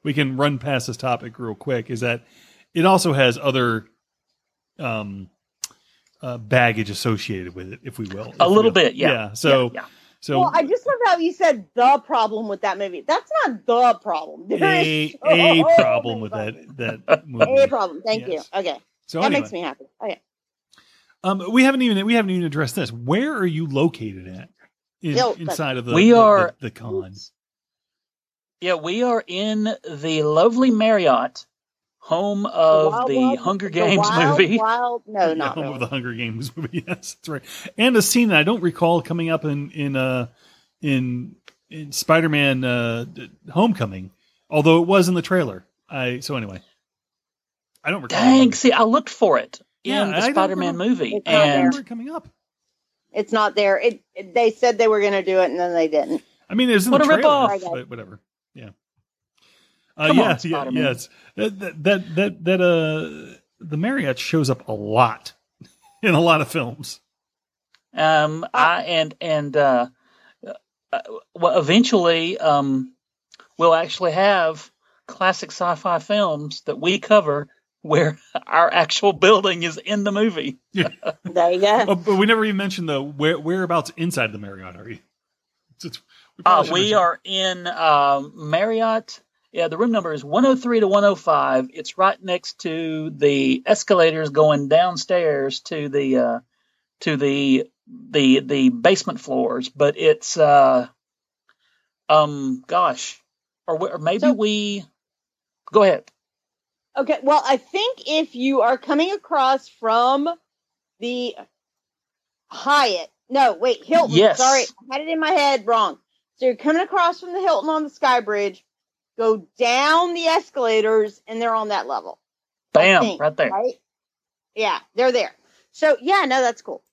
we can run past this topic real quick, is that it also has other um, uh, baggage associated with it, if we will. A If we little will. bit, yeah. Yeah. So, Yeah, yeah. so Well, I just love how you said the problem with that movie. That's not the problem. There a, is so a problem many with problems. that that movie. A problem. Thank Yes. you. Okay. So that anyway. makes me happy. Okay. Um, we haven't even we haven't even addressed this. Where are you located at in, Yo, inside of the We the, are- the, the con? Yeah, we are in the lovely Marriott, home of Wild the Wild- Hunger the Games Wild movie. Wild, no, Yeah, not home really. of the Hunger Games movie. Yes, that's right. And a scene that I don't recall coming up in in uh in in Spider-Man uh, Homecoming, although it was in the trailer. I so anyway, I don't recall. Dang, see, I looked for it Yeah, in the I don't Spider-Man remember- movie, It's not there. and Where coming up. It's not there. It, it- they said they were going to do it, and then they didn't. I mean, it's in What the a trailer, ripoff. but whatever. Yeah. Uh, Come on, yeah, yeah, Spider-Man. yes. That that that that, that uh, the Marriott shows up a lot in a lot of films. um, I and and uh, uh, well, eventually, um, we'll actually have classic sci-fi films that we cover where our actual building is in the movie. There you go. Oh, but we never even mentioned the where whereabouts inside the Marriott are you? It's, it's, we, Uh, probably should we mention- are in um, Marriott. Yeah, the room number is one oh three to one oh five. It's right next to the escalators going downstairs to the uh, to the the the basement floors. But it's uh, um, gosh, or, we- or maybe So- we go ahead. Okay, well, I think if you are coming across from the Hyatt, no, wait, Hilton. Yes. Sorry, I had it in my head wrong. So you're coming across from the Hilton on the Sky Bridge, go down the escalators, and they're on that level. I Bam, think, right there. Right? Yeah, they're there. So yeah, no, that's cool.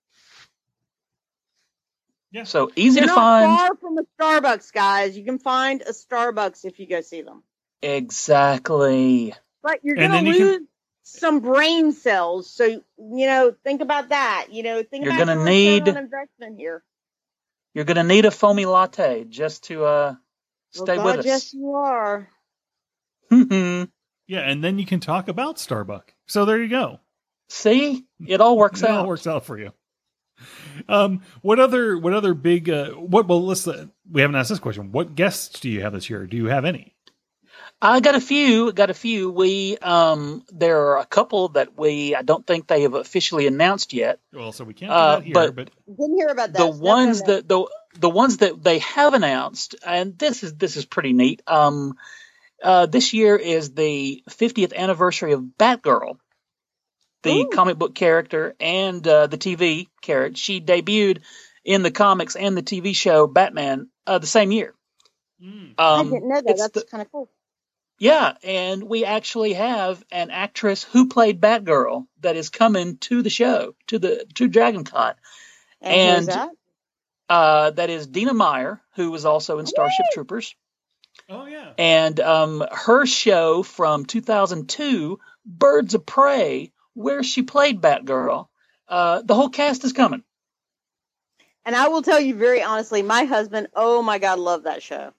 So easy They're to not find. far from a Starbucks, guys. You can find a Starbucks if you go see them. Exactly. But you're And going then to you lose can- some brain cells. So, you know, think about that. You know, think You're about gonna your need- return on investment here. You're going to need a foamy latte just to uh, stay well, with God, us. yes, you are. Yeah, and then you can talk about Starbucks. So there you go. See, it all works It out. all works out for you. Um, what other what other big uh, what? Well, let's. Uh, we haven't asked this question. What guests do you have this year? Do you have any? I got a few. Got a few. We um, there are a couple that we. I don't think they have officially announced yet. Well, so we can't do Uh, that here. but- But, Didn't hear about that. The Stuff ones in there. that the the ones that they have announced, and this is this is pretty neat. Um, uh, this year is the fiftieth anniversary of Batgirl, the Ooh. comic book character and uh, the T V character. She debuted in the comics and the T V show Batman uh, the same year. Mm. I Um, didn't know that. it's That's the- kind of cool. Yeah, and we actually have an actress who played Batgirl that is coming to the show, to the to Dragon Con. And, who's and- that? Uh, that is Dina Meyer, who was also in Starship Troopers. oh yeah, And um, her show from two thousand two, Birds of Prey, where she played Batgirl, uh, the whole cast is coming. And I will tell you very honestly, my husband, oh my God, loved that show.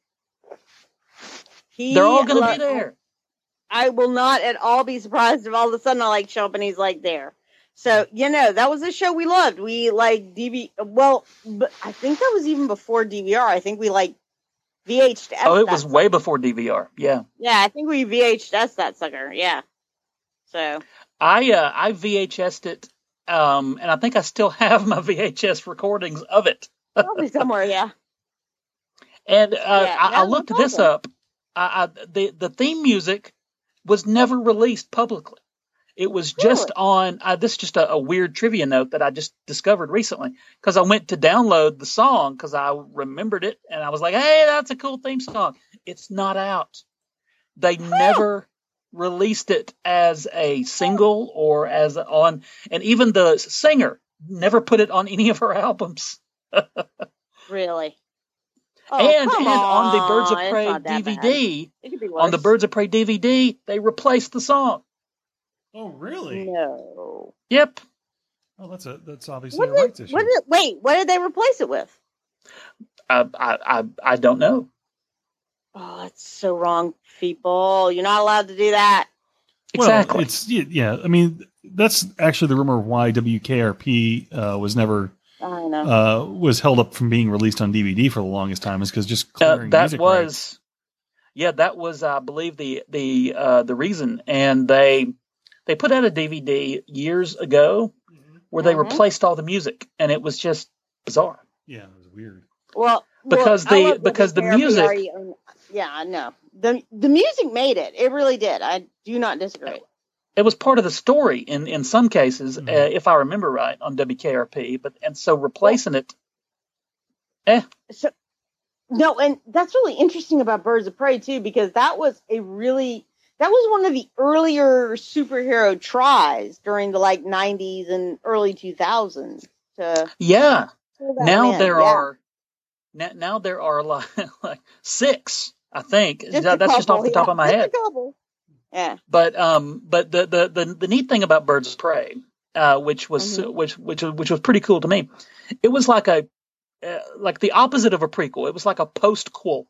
He They're all going to lo- be there. I will not at all be surprised if all of a sudden I like show up and he's like there. So, you know, that was a show we loved. We like D V, well, but I think that was even before D V R. I think we like V H S. Oh, it that was sucker. way before D V R. Yeah. Yeah, I think we V H S that sucker. Yeah. So, I uh, I V H S'd it, um, and I think I still have my V H S recordings of it. probably somewhere, yeah. And uh, Yeah, I, I no, looked that's this awesome. up. I, I, the the theme music was never released publicly. It was just Really? on. Uh, this is just a, a weird trivia note that I just discovered recently because I went to download the song because I remembered it and I was like, "Hey, that's a cool theme song." It's not out. They never released it as a single or as on, and even the singer never put it on any of her albums. Really. Oh, and come and on the Birds of on. It's Prey not that D V bad. D, It could be on the worse. Birds of Prey D V D, they replaced the song. oh really? No. Yep. Oh, that's a that's obviously What a did, rights it, issue. what did it, wait, what did they replace it with? I, I I I don't know. Oh, that's so wrong, people. You're not allowed to do that. Exactly. Well, it's yeah. I mean, that's actually the rumor of why W K R P uh, was never I know. uh, was held up from being released on D V D for the longest time, is because just Uh, clearing that music was, rights. yeah, that was, I believe, the the uh, the reason. And they they put out a D V D years ago where they Mhm. replaced all the music, and it was just bizarre. Yeah, it was weird. Well, Because look, I the- love because the W K R P music- already own- Yeah, I know. the The music made it. It really did. I do not disagree. It was part of the story in, in some cases, Mhm. uh, if I remember right, on W K R P. But and so replacing it, eh? So, no, and that's really interesting about Birds of Prey too, because that was a really that was one of the earlier superhero tries during the like nineties and early two thousands. To Yeah. pull that Now in. there Yeah. are now, now there are like, like six, I think. Just That- a that's just couple, off the top yeah. of my Just a head. couple. Yeah. But um, but the, the, the, the neat thing about Birds of Prey, uh, which was Mhm. which which which was pretty cool to me, it was like a uh, like the opposite of a prequel. It was like a postquel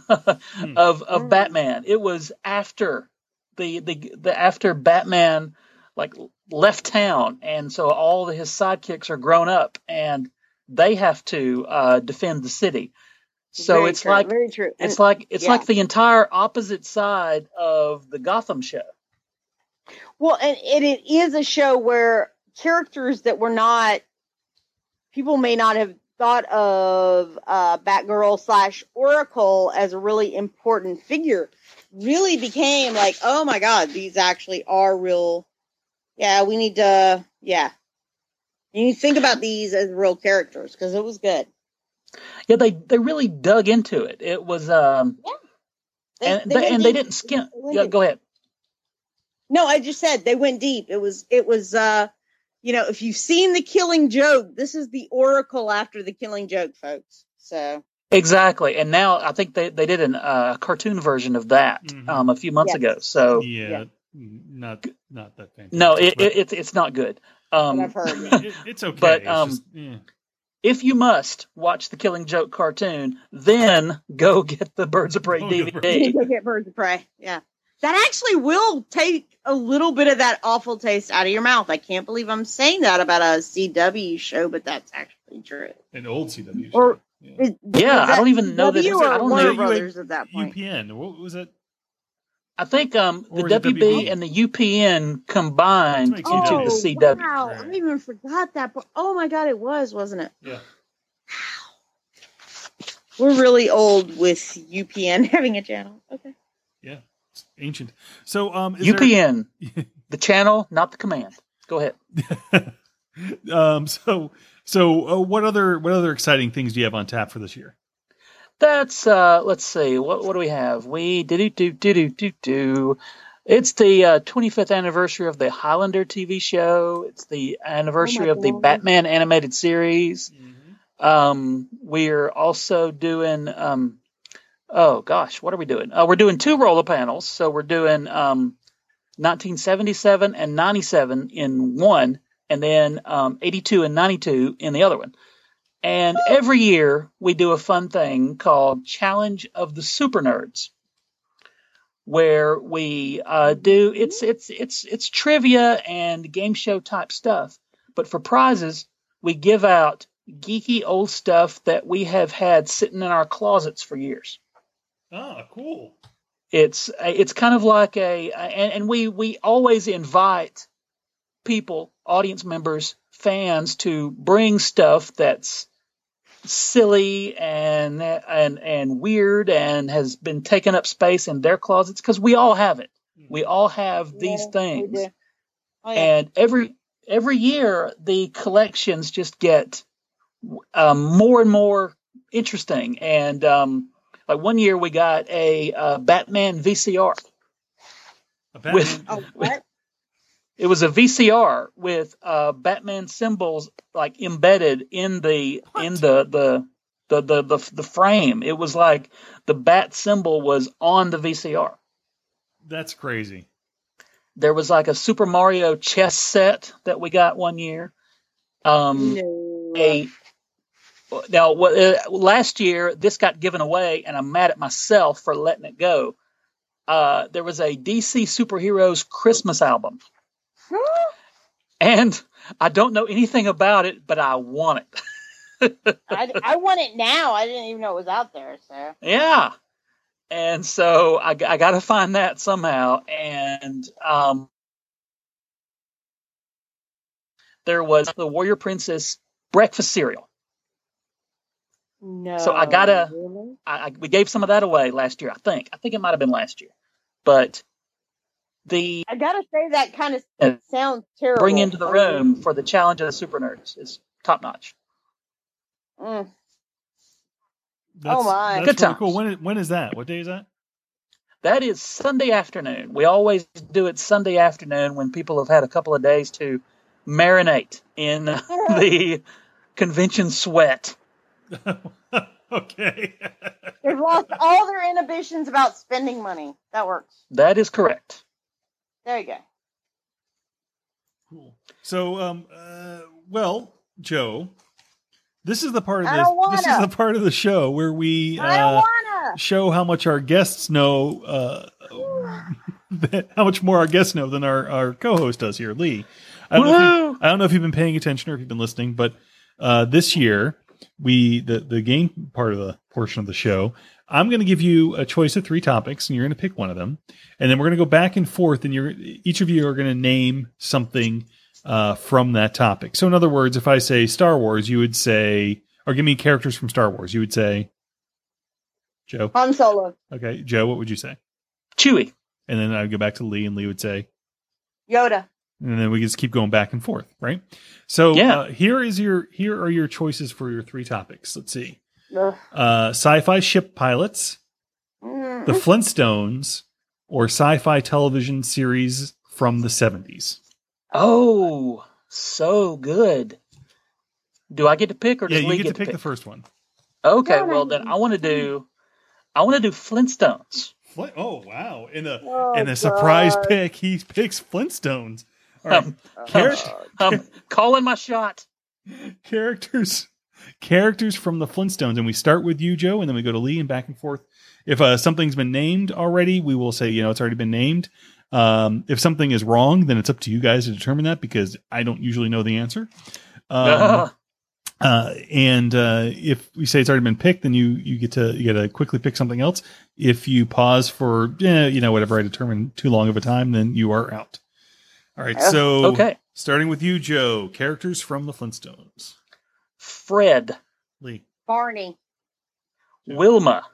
of of Mm. Batman. It was after the the the after Batman like left town, and so all of his sidekicks are grown up, and they have to uh, defend the city. So Very it's true, like very true. it's And- like it's yeah. like the entire opposite side of the Gotham show. Well, and it, it is a show where characters that were not people may not have thought of uh, Batgirl slash Oracle as a really important figure really became like, oh my God, these actually are real. Yeah, we need to. Yeah, you need to think about these as real characters because it was good. Yeah, they they really dug into it. It was um, They- and they they, went and they deep. didn't skim. They went Yeah, deep. go ahead. No, I just said they went deep. It was, it was, uh, you know, if you've seen The Killing Joke, this is the Oracle after The Killing Joke, folks. So Exactly, and now I think they they did a uh, cartoon version of that Mhm. um, a few months Yes. ago. So Yeah, Yeah. not not that fantastic. no, it, but it it's it's not good. Um, what I've heard. it- it's okay. but, It's um, just, yeah. if you must watch the Killing Joke cartoon, then go get the Birds of Prey Go get D V Birds of D. Go get Birds of Prey. Yeah. That actually will take a little bit of that awful taste out of your mouth. I can't believe I'm saying that about a C W show, but that's actually true. An old C W show. Or yeah. Is- Yeah, was I don't even know that C W it's- I or don't Warner know- You had Brothers at that point. U P N. What was that? I think um, Or the is it W B W B? and the U P N combined Let's make into C W. the C W. Wow, Right. I even forgot that. But oh my God, it was, wasn't it? Yeah. We're really old with U P N having a channel. Okay. Yeah. It's ancient. So, um, is U P N, the channel, not the command. Go ahead. there, um, so, so uh, what other what other exciting things do you have on tap for this year? That's uh let's see, what what do we have? We do do do do do do do. It's the uh, twenty-fifth anniversary of the Highlander T V show. It's the anniversary of the God. Batman animated series. Um, we're also doing um, oh gosh, what are we doing? Uh, we're doing two roller panels. So we're doing um, nineteen seventy-seven and ninety-seven in one, and then um, eighty-two and ninety-two in the other one. And every year we do a fun thing called Challenge of the Super Nerds, where we uh, do it's it's it's it's trivia and game show type stuff. But for prizes, we give out geeky old stuff that we have had sitting in our closets for years. Ah, cool. It's it's kind of like a and, and we we always invite people, audience members, fans to bring stuff that's silly and and and weird and has been taking up space in their closets, because we all have it. We all have these Yeah, we things, do. Oh, yeah. and every every year the collections just get um, more and more interesting. And um, like one year we got a uh, Batman V C R. A Batman. With- Oh, what? It was a V C R with uh, Batman symbols like embedded in the in the the, the the the the frame. It was like the bat symbol was on the V C R. That's crazy. There was like a Super Mario chess set that we got one year. Um, No. a now, what, uh, last year, this got given away, and I'm mad at myself for letting it go. Uh, there was a D C Superheroes Christmas album. And I don't know anything about it, but I want it. I, I want it now. I didn't even know it was out there. So Yeah. And so I, I got to find that somehow. And um, there was the Warrior Princess breakfast cereal. no. So I got to, Really? I, I, we gave some of that away last year, I think. I think it might have been last year. But the I gotta say that kind of uh, sounds terrible. bring into the room for the challenge of the Super Nerds is top notch. Mm. That's, Oh, my. That's Good pretty times. cool. When, when is that? What day is that? That is Sunday afternoon. We always do it Sunday afternoon when people have had a couple of days to marinate in the convention sweat. Okay. They've lost all their inhibitions about spending money. That works. That is correct. There you go. Cool. So, um, uh, well, Joe, this is the part of I this. don't This is wanna. the part of the show where we I don't uh, wanna. show how much our guests know, uh, how much more our guests know than our, our co-host does here, Lee. I don't, know if you, I don't know if you've been paying attention or if you've been listening, but uh, this year we the the game part of the portion of the show. I'm going to give you a choice of three topics, and you're going to pick one of them, and then we're going to go back and forth, and you're each of you are going to name something uh, from that topic. So, in other words, if I say Star Wars, you would say, or give me characters from Star Wars, you would say, Joe. Han Solo. Okay, Joe, what would you say? Chewie. And then I'd go back to Lee, and Lee would say, Yoda. and then we just keep going back and forth, right? So, Yeah. uh, here is your here are your choices for your three topics. Let's see. Ugh. Uh, sci-fi ship pilots, Mm. the Flintstones, or sci-fi television series from the seventies. Oh, so good. Do I get to pick or Yeah, does you Lee get, get to pick, the first one. Okay, No, no, well then I want to do I want to do Flintstones. What? Oh, wow. In a Oh, in a surprise God. pick, he picks Flintstones. All right. Um, Char- I'm calling my shot. characters characters from the Flintstones, and we start with you, Joe, and then we go to Lee and back and forth. If uh, something's been named already, we will say, you know, it's already been named. Um, if something is wrong, then it's up to you guys to determine that, because I don't usually know the answer. Um, uh, and uh, if we say it's already been picked, then you you get to you get to quickly pick something else. If you pause for eh, you know whatever I determine too long of a time, then you are out. All right. So Okay. starting with you, Joe. Characters from the Flintstones. Fred, Lee. Barney. Wilma,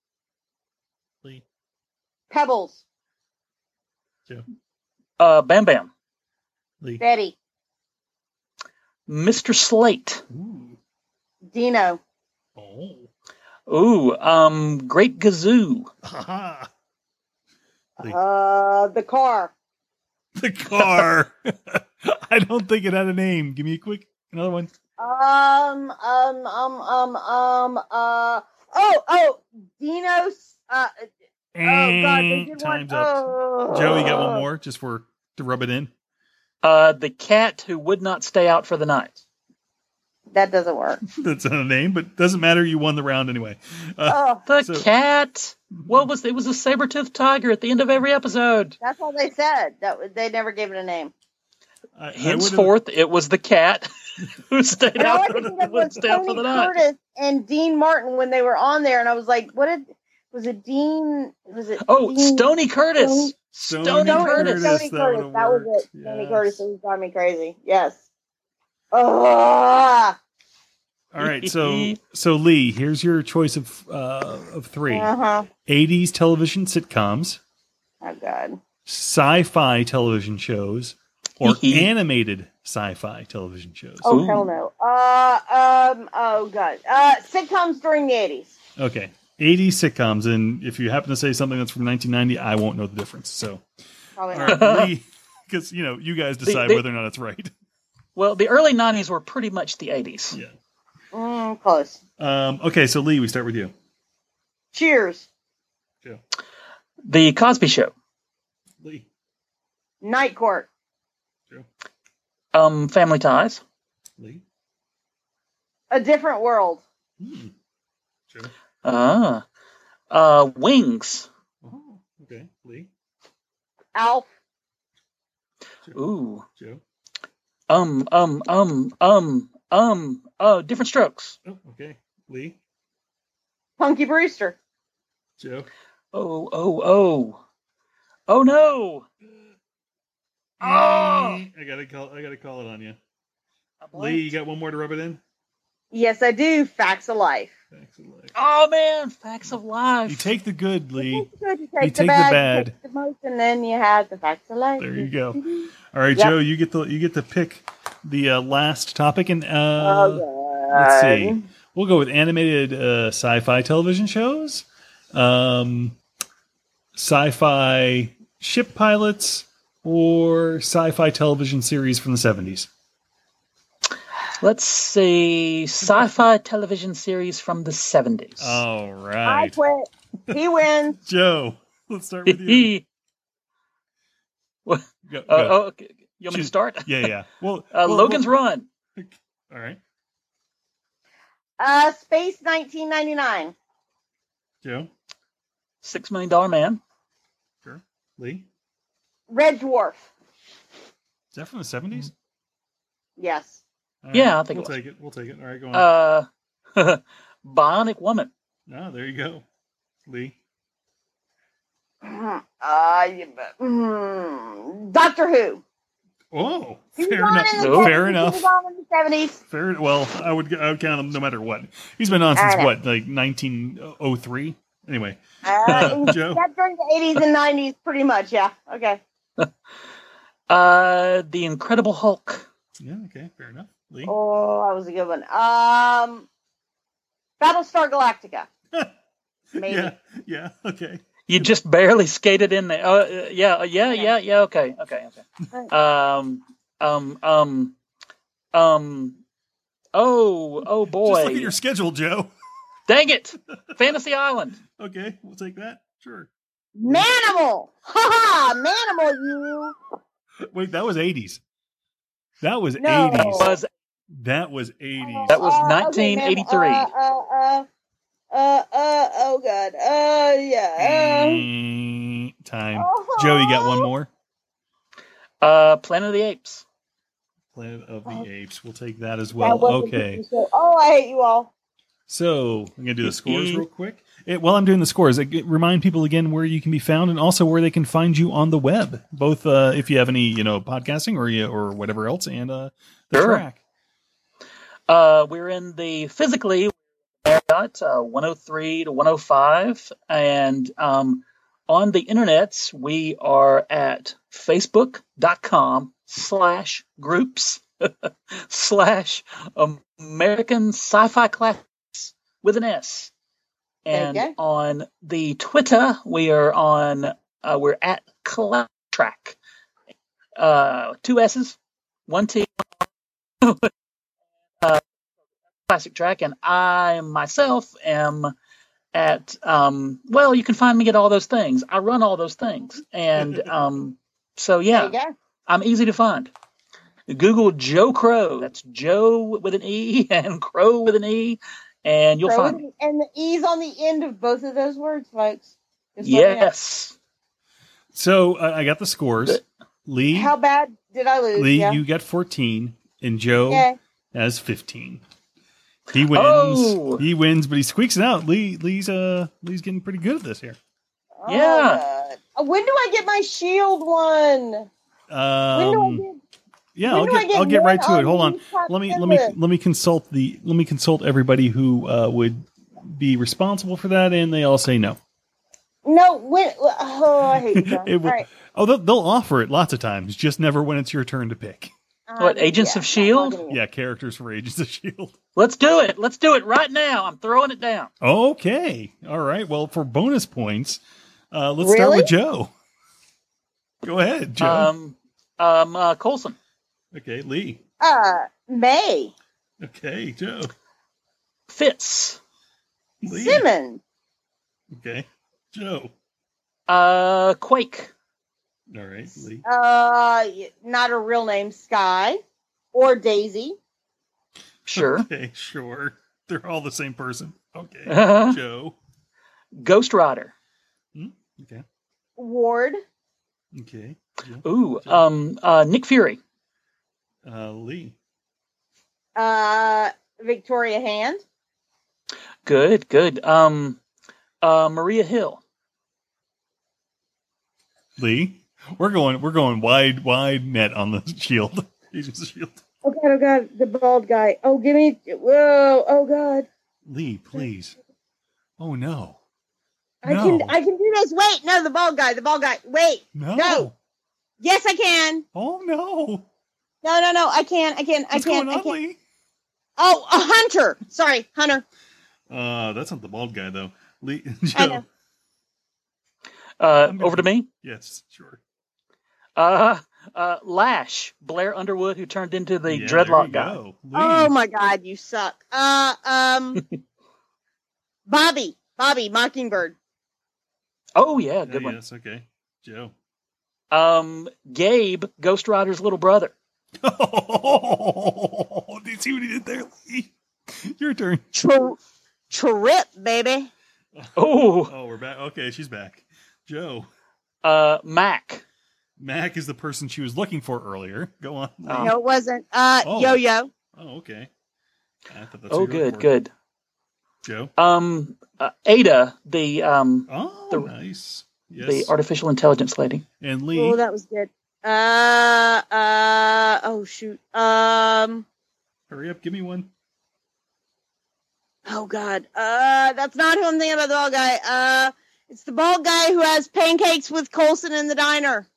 Lee. Pebbles. Joe. uh, Bam Bam, Lee. Betty. Mister Slate. Ooh. Dino. Oh. Ooh, um, Great Gazoo. Ha Lee. Uh, the car. The car. I don't think it had a name. Give me a quick another one. Um, um, um, um, um, uh, oh, oh, Dino's, uh, oh, God, they did Time's one. up. Oh. Joe, you got one more just for to rub it in. Uh, the cat who would not stay out for the night. That doesn't work. That's not a name, but doesn't matter. You won the round anyway. Uh, Oh, The So- cat. What was it? Was a saber-toothed tiger at the end of every episode. that's all they said. That was- they never gave it a name. I, I would've- Henceforth, it was the cat who stayed And all I out could for think the, of would was stay out for Tony the night. Curtis and Dean Martin when they were on there, and I was like, "What did was it? Dean was it? Oh, Dean, Stony Curtis. Stony- Stony Stony, Stony Curtis. Curtis. Stony that Curtis. would've That was worked. it. Stony Yes. Curtis. It was driving me crazy. Yes. Oh. All right, so so Lee, here's your choice of uh, of three: Uh huh. eighties television sitcoms, Oh God. sci-fi television shows, or animated sci-fi television shows. Oh Ooh. hell no. Uh um. Oh God. Uh, sitcoms during the eighties. Okay, eighties sitcoms, and if you happen to say something that's from nineteen ninety, I won't know the difference. So, Probably all not. right, Lee, because you know you guys decide the- whether or not it's right. Well, the early nineties were pretty much the eighties. Yeah. Mm, close. Um, okay, so Lee, we start with you. Cheers. Joe. The Cosby Show. Lee. Night Court. Joe. Um, Family Ties. Lee. A Different World. Hmm. Joe. Ah. Uh, Wings. Oh, okay. Lee. Alf. Joe. Ooh. Joe. Um, um, um, um, um, uh, Different Strokes. Oh, okay. Lee. Punky Brewster. Joe. Oh, oh, oh. Oh no! Oh! I gotta call. I gotta call it on you. I Lee, you blanked. got one more to rub it in. Yes, I do. Facts of Life. Thanks a lot. Oh man, Facts of Life. You take the good, Lee. Good, you You take, take the the bad, bad. You take the most, and then you have the Facts of Life. There you go. All right, Yep. Joe, you get the you get to pick the uh, last topic, and uh, Oh, let's God. see. We'll go with animated uh, sci-fi television shows, um, sci-fi ship pilots, or sci-fi television series from the seventies. Let's see, sci-fi television series from the seventies. All I right, quit. He wins. Joe. Let's start with you. What? Go, Uh, go. oh, okay. You want me to Choose- start? Yeah, yeah. Well, Uh, well, Logan's well- Run. All right, Uh, Space nineteen ninety-nine. Joe. Six Million Dollar Man. Sure. Lee. Red Dwarf. Is that from the seventies? Yes. Yeah, I think we'll it was. take it. We'll take it. All right, go on. Uh, Bionic Woman. No, there you go. Lee. Uh, yeah, but, mm, Doctor Who. Oh, He was fair on enough. in the No. Fair seventies, enough. He was on in the seventies. Fair. Well, I would I would count him no matter what. He's been on I since know. what, like nineteen oh three. Anyway, Uh, Joe. Except during the eighties and nineties, pretty much, yeah. Okay. Uh, The Incredible Hulk. Yeah. Okay. Fair enough. Lee. Oh, that was a good one. Um, Battlestar Galactica. Maybe. Yeah. Yeah. Okay. You just barely skated in there. Uh, uh, yeah, uh, yeah, yeah, yeah. Okay, okay, okay. Um, um, um, um. Oh, oh boy! Just look at your schedule, Joe. Dang it! Fantasy Island. Okay, we'll take that. Sure. Manimal. Ha ha! Manimal, you. Wait, that was eighties. That was No. eighties. Was That was eighties. That was Uh, okay, nineteen eighty-three. Uh, uh, uh, uh, uh, oh god. Uh, yeah. Mm, Time. Uh-huh. Joe, you got one more. Uh, Planet of the Apes. Planet of the Apes. We'll take that as That well. wasn't Okay. good, so- Oh, I hate you all. So I'm gonna do the scores real quick. It, while I'm doing the scores, I get- remind people again where you can be found, and also where they can find you on the web. Both uh, if you have any, you know, podcasting or you, or whatever else, and uh, the Sure. track. Uh, we're in the physically Marriott, uh, one oh three to one oh five, and um, on the internets we are at facebook.com slash groups slash American Sci-Fi Classics with an S. And Okay. on the Twitter we are on uh, we're at Classic Track, uh, two S's, one T. uh, Classic Track, and I myself am at um well you can find me at all those things. I run all those things, and um so There yeah, you go. I'm easy to find. Google Joe Crow. That's Joe with an E and Crow with an E, and you'll Throw find it- me. And the E's on the end of both of those words, folks. Just let me know. Yes. So uh, I got the scores. Lee, How bad did I lose? Lee, yeah. you got fourteen, and Joe Okay. has fifteen. He wins. Oh. He wins, but he squeaks it out. Lee, Lee's uh, Lee's getting pretty good at this here. Oh, Yeah. God. Uh, When do I get my shield one? When do I Um, get? yeah, when I'll do I get, get I'll get one right to it. on Hold on. these top Let me ten let me lists? let me consult the let me consult everybody who uh, would be responsible for that, and they all say no. No, when? Oh, I hate you. John. It will- All right. Oh, they'll, they'll offer it lots of times, just never when it's your turn to pick. What, Um, Agents yeah, of Shield? not talking to Yeah, characters for Agents of Shield. Let's do it. Let's do it right now. I'm throwing it down. Okay, all right. Well, for bonus points, uh, let's start Really? with Joe. Go ahead, Joe. Um, um, uh, Coulson. okay, Lee. you. Uh, May. Okay, Joe. Fitz. Lee. Simmons. Okay, Joe. Uh, Quake. All right, Lee. Uh, not a real name. Sky or Daisy. Sure. Okay, sure. They're all the same person. Okay. Uh-huh. Joe. Ghost Rider. Hmm? Okay. Ward. Okay. Joe. Ooh, um, uh, Nick Fury. Uh, Lee. Uh, Victoria Hand. Good, good. Um, uh, Maria Hill. Lee. We're going. We're going wide, wide net on the Shield. Agents of Shield. Oh god, oh god, the bald guy. Oh, give me. Whoa, oh god. Lee, please. Oh no. I No. can, I can do this. Wait, no, the bald guy, the bald guy. Wait, No. no. Yes, I can. Oh no. No, no, no, I can, I can, I What's can, going I on, can. Lee? Oh, a hunter. Sorry, hunter. Uh, that's not the bald guy though. Lee. I Joe. know. Uh, I'm gonna- over to me. Yes, sure. Uh, uh, Lash, Blair Underwood, who turned into the Yeah, there dreadlock you guy. go. Lee. Oh my god, you suck. Uh, um, Bobby, Bobby, Mockingbird. Oh yeah, Uh, good one. yes, okay. Joe. Um, Gabe, Ghost Rider's little brother. Oh, did you see what he did there, Lee? Your turn. Tri- Trip, baby. Oh, Oh, we're back. Okay, she's back. Joe. uh, Mac. Mac is the person she was looking for earlier. Go on. Lee. Oh. No, it wasn't. Uh, Oh. Yo-Yo. Oh, okay. I thought that's Oh, who you were good, for. good. Joe. Um, uh, Ada, the um, Oh, The- nice. Yes. the artificial intelligence lady. and Lee. Oh, that was good. Uh, uh, oh shoot. Um, Hurry up, give me one. oh god. Uh, that's not who I'm thinking about, the bald guy. Uh, it's the bald guy who has pancakes with Coulson in the diner.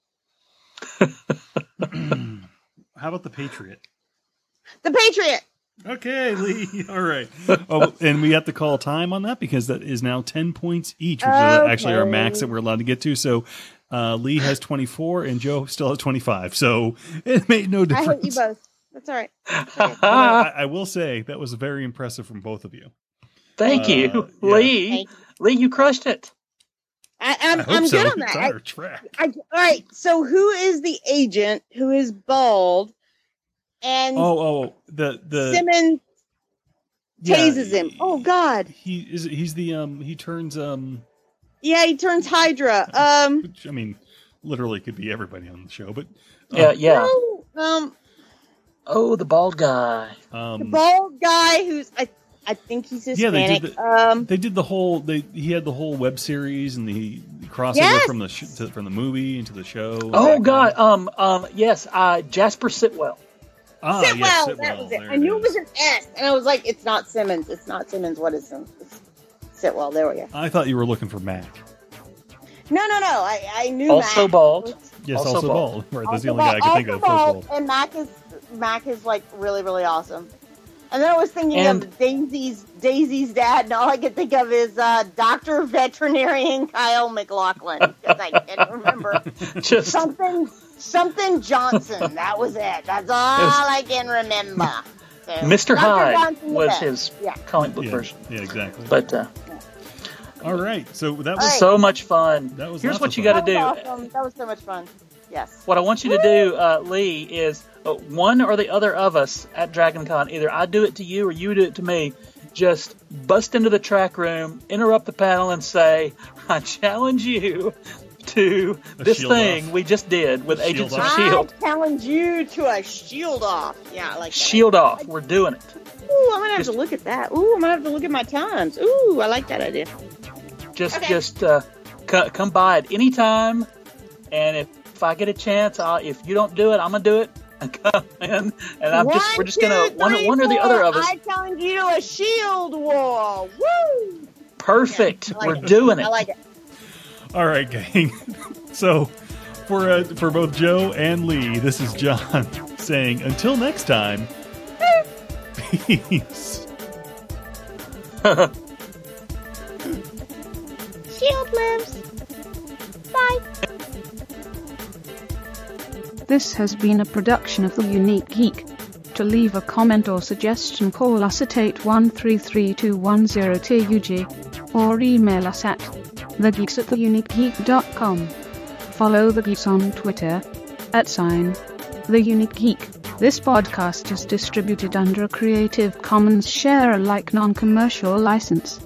How about the Patriot? The Patriot. Okay, Lee. All right. Oh, and we have to call time on that because that is now ten points each, which is actually our max that we're allowed to get to. So uh, Lee has twenty-four and Joe still has twenty-five. So it made no I difference. hate you both. That's all right. But I, I will say that was very impressive from both of you. Thank Uh, you, yeah. Lee. Thank you. Lee, you crushed it. I, I'm, I hope I'm so. good on It's that. on I, our track. I, all right. So who is the agent who is bald and Oh, oh, the the Simmons yeah, tases him? Oh God. He is. He's the um. He turns um. Yeah, he turns Hydra. Um. Which, I mean, literally could be everybody on the show, but uh, Yeah, yeah. no, um. Oh, the bald guy. um, The bald guy who's I I think he's Yeah, they Hispanic. did the- um. They did the whole. They he had the whole web series and the crossover Yes! from the sh- to, from the movie into the show. Oh That God. kind of- Um. Um. Yes. Uh. Jasper Sitwell. ah, Sitwell, yes, that Sitwell. was it. There I knew is. it was an S, and I was like, "It's not Simmons. It's not Simmons. What is Simmons? It's Sitwell." There we go. I thought you were looking for Mac. No, no, no. I I knew Also Mac. bald. Yes, Also also, bald. bald. Right, that's Also the only guy I could bald- think of. also First bald, of all. And Mac is Mac is like really really awesome. And then I was thinking And- of Daisy's Daisy's dad, and all I could think of is uh, Doctor Veterinarian Kyle McLaughlin because I can't remember Just. something something Johnson. That was it. That's all It was- I can remember. So, Mister Doctor Hyde Johnson the was best. his Yeah. comic book Yeah, version. yeah, exactly. But uh, all right, so that All was right. so much fun. That was Here's lots what of you fun. got to That do. was awesome. That was so much fun. Yes. What I want you to do, uh, Lee, is uh, one or the other of us at DragonCon, either I do it to you or you do it to me, just bust into the track room, interrupt the panel, and say, I challenge you to A this shield thing off. we just did with A shield Agents of off. I Shield. challenge you to a shield off. Yeah, I like that. Shield off. We're doing it. Ooh, I'm gonna have Just- to look at that. Ooh, I'm gonna have to look at my times. Ooh, I like that idea. Just, Okay. just uh, c- come by at any time, and if, if I get a chance, I'll, if you don't do it, I'm gonna do it. Come in, and I'm just we're just gonna two, one, three, one or the four. other of us. I challenge you to a shield war. Woo! Perfect. Yeah, I like We're it. doing it. I like it. All right, gang. So for uh, for both Joe and Lee, this is John saying until next time. Peace. Shield lives. Bye. This has been a production of The Unique Geek. To leave a comment or suggestion, call us at eight one three three two one zero T U G or email us at thegeeks at theuniquegeek dot com. Follow The Geeks on Twitter at sign The Unique Geek. This podcast is distributed under a Creative Commons Share-alike non-commercial license.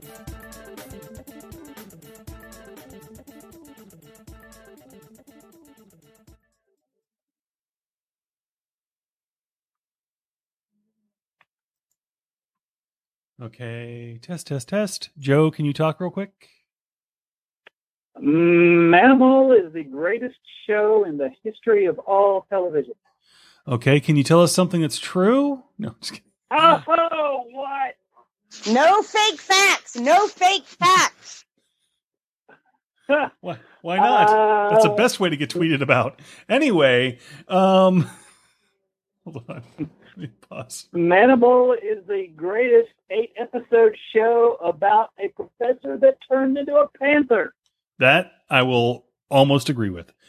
Okay, test, test, test. Joe, can you talk real quick? Manimal is the greatest show in the history of all television. Okay, can you tell us something that's true? No, just kidding. Oh, what? No fake facts. No fake facts. Why, why not? Uh, That's the best way to get tweeted about. Anyway, um, hold on. Let me pause. Manimal is the greatest eight-episode show about a professor that turned into a panther. That I will almost agree with.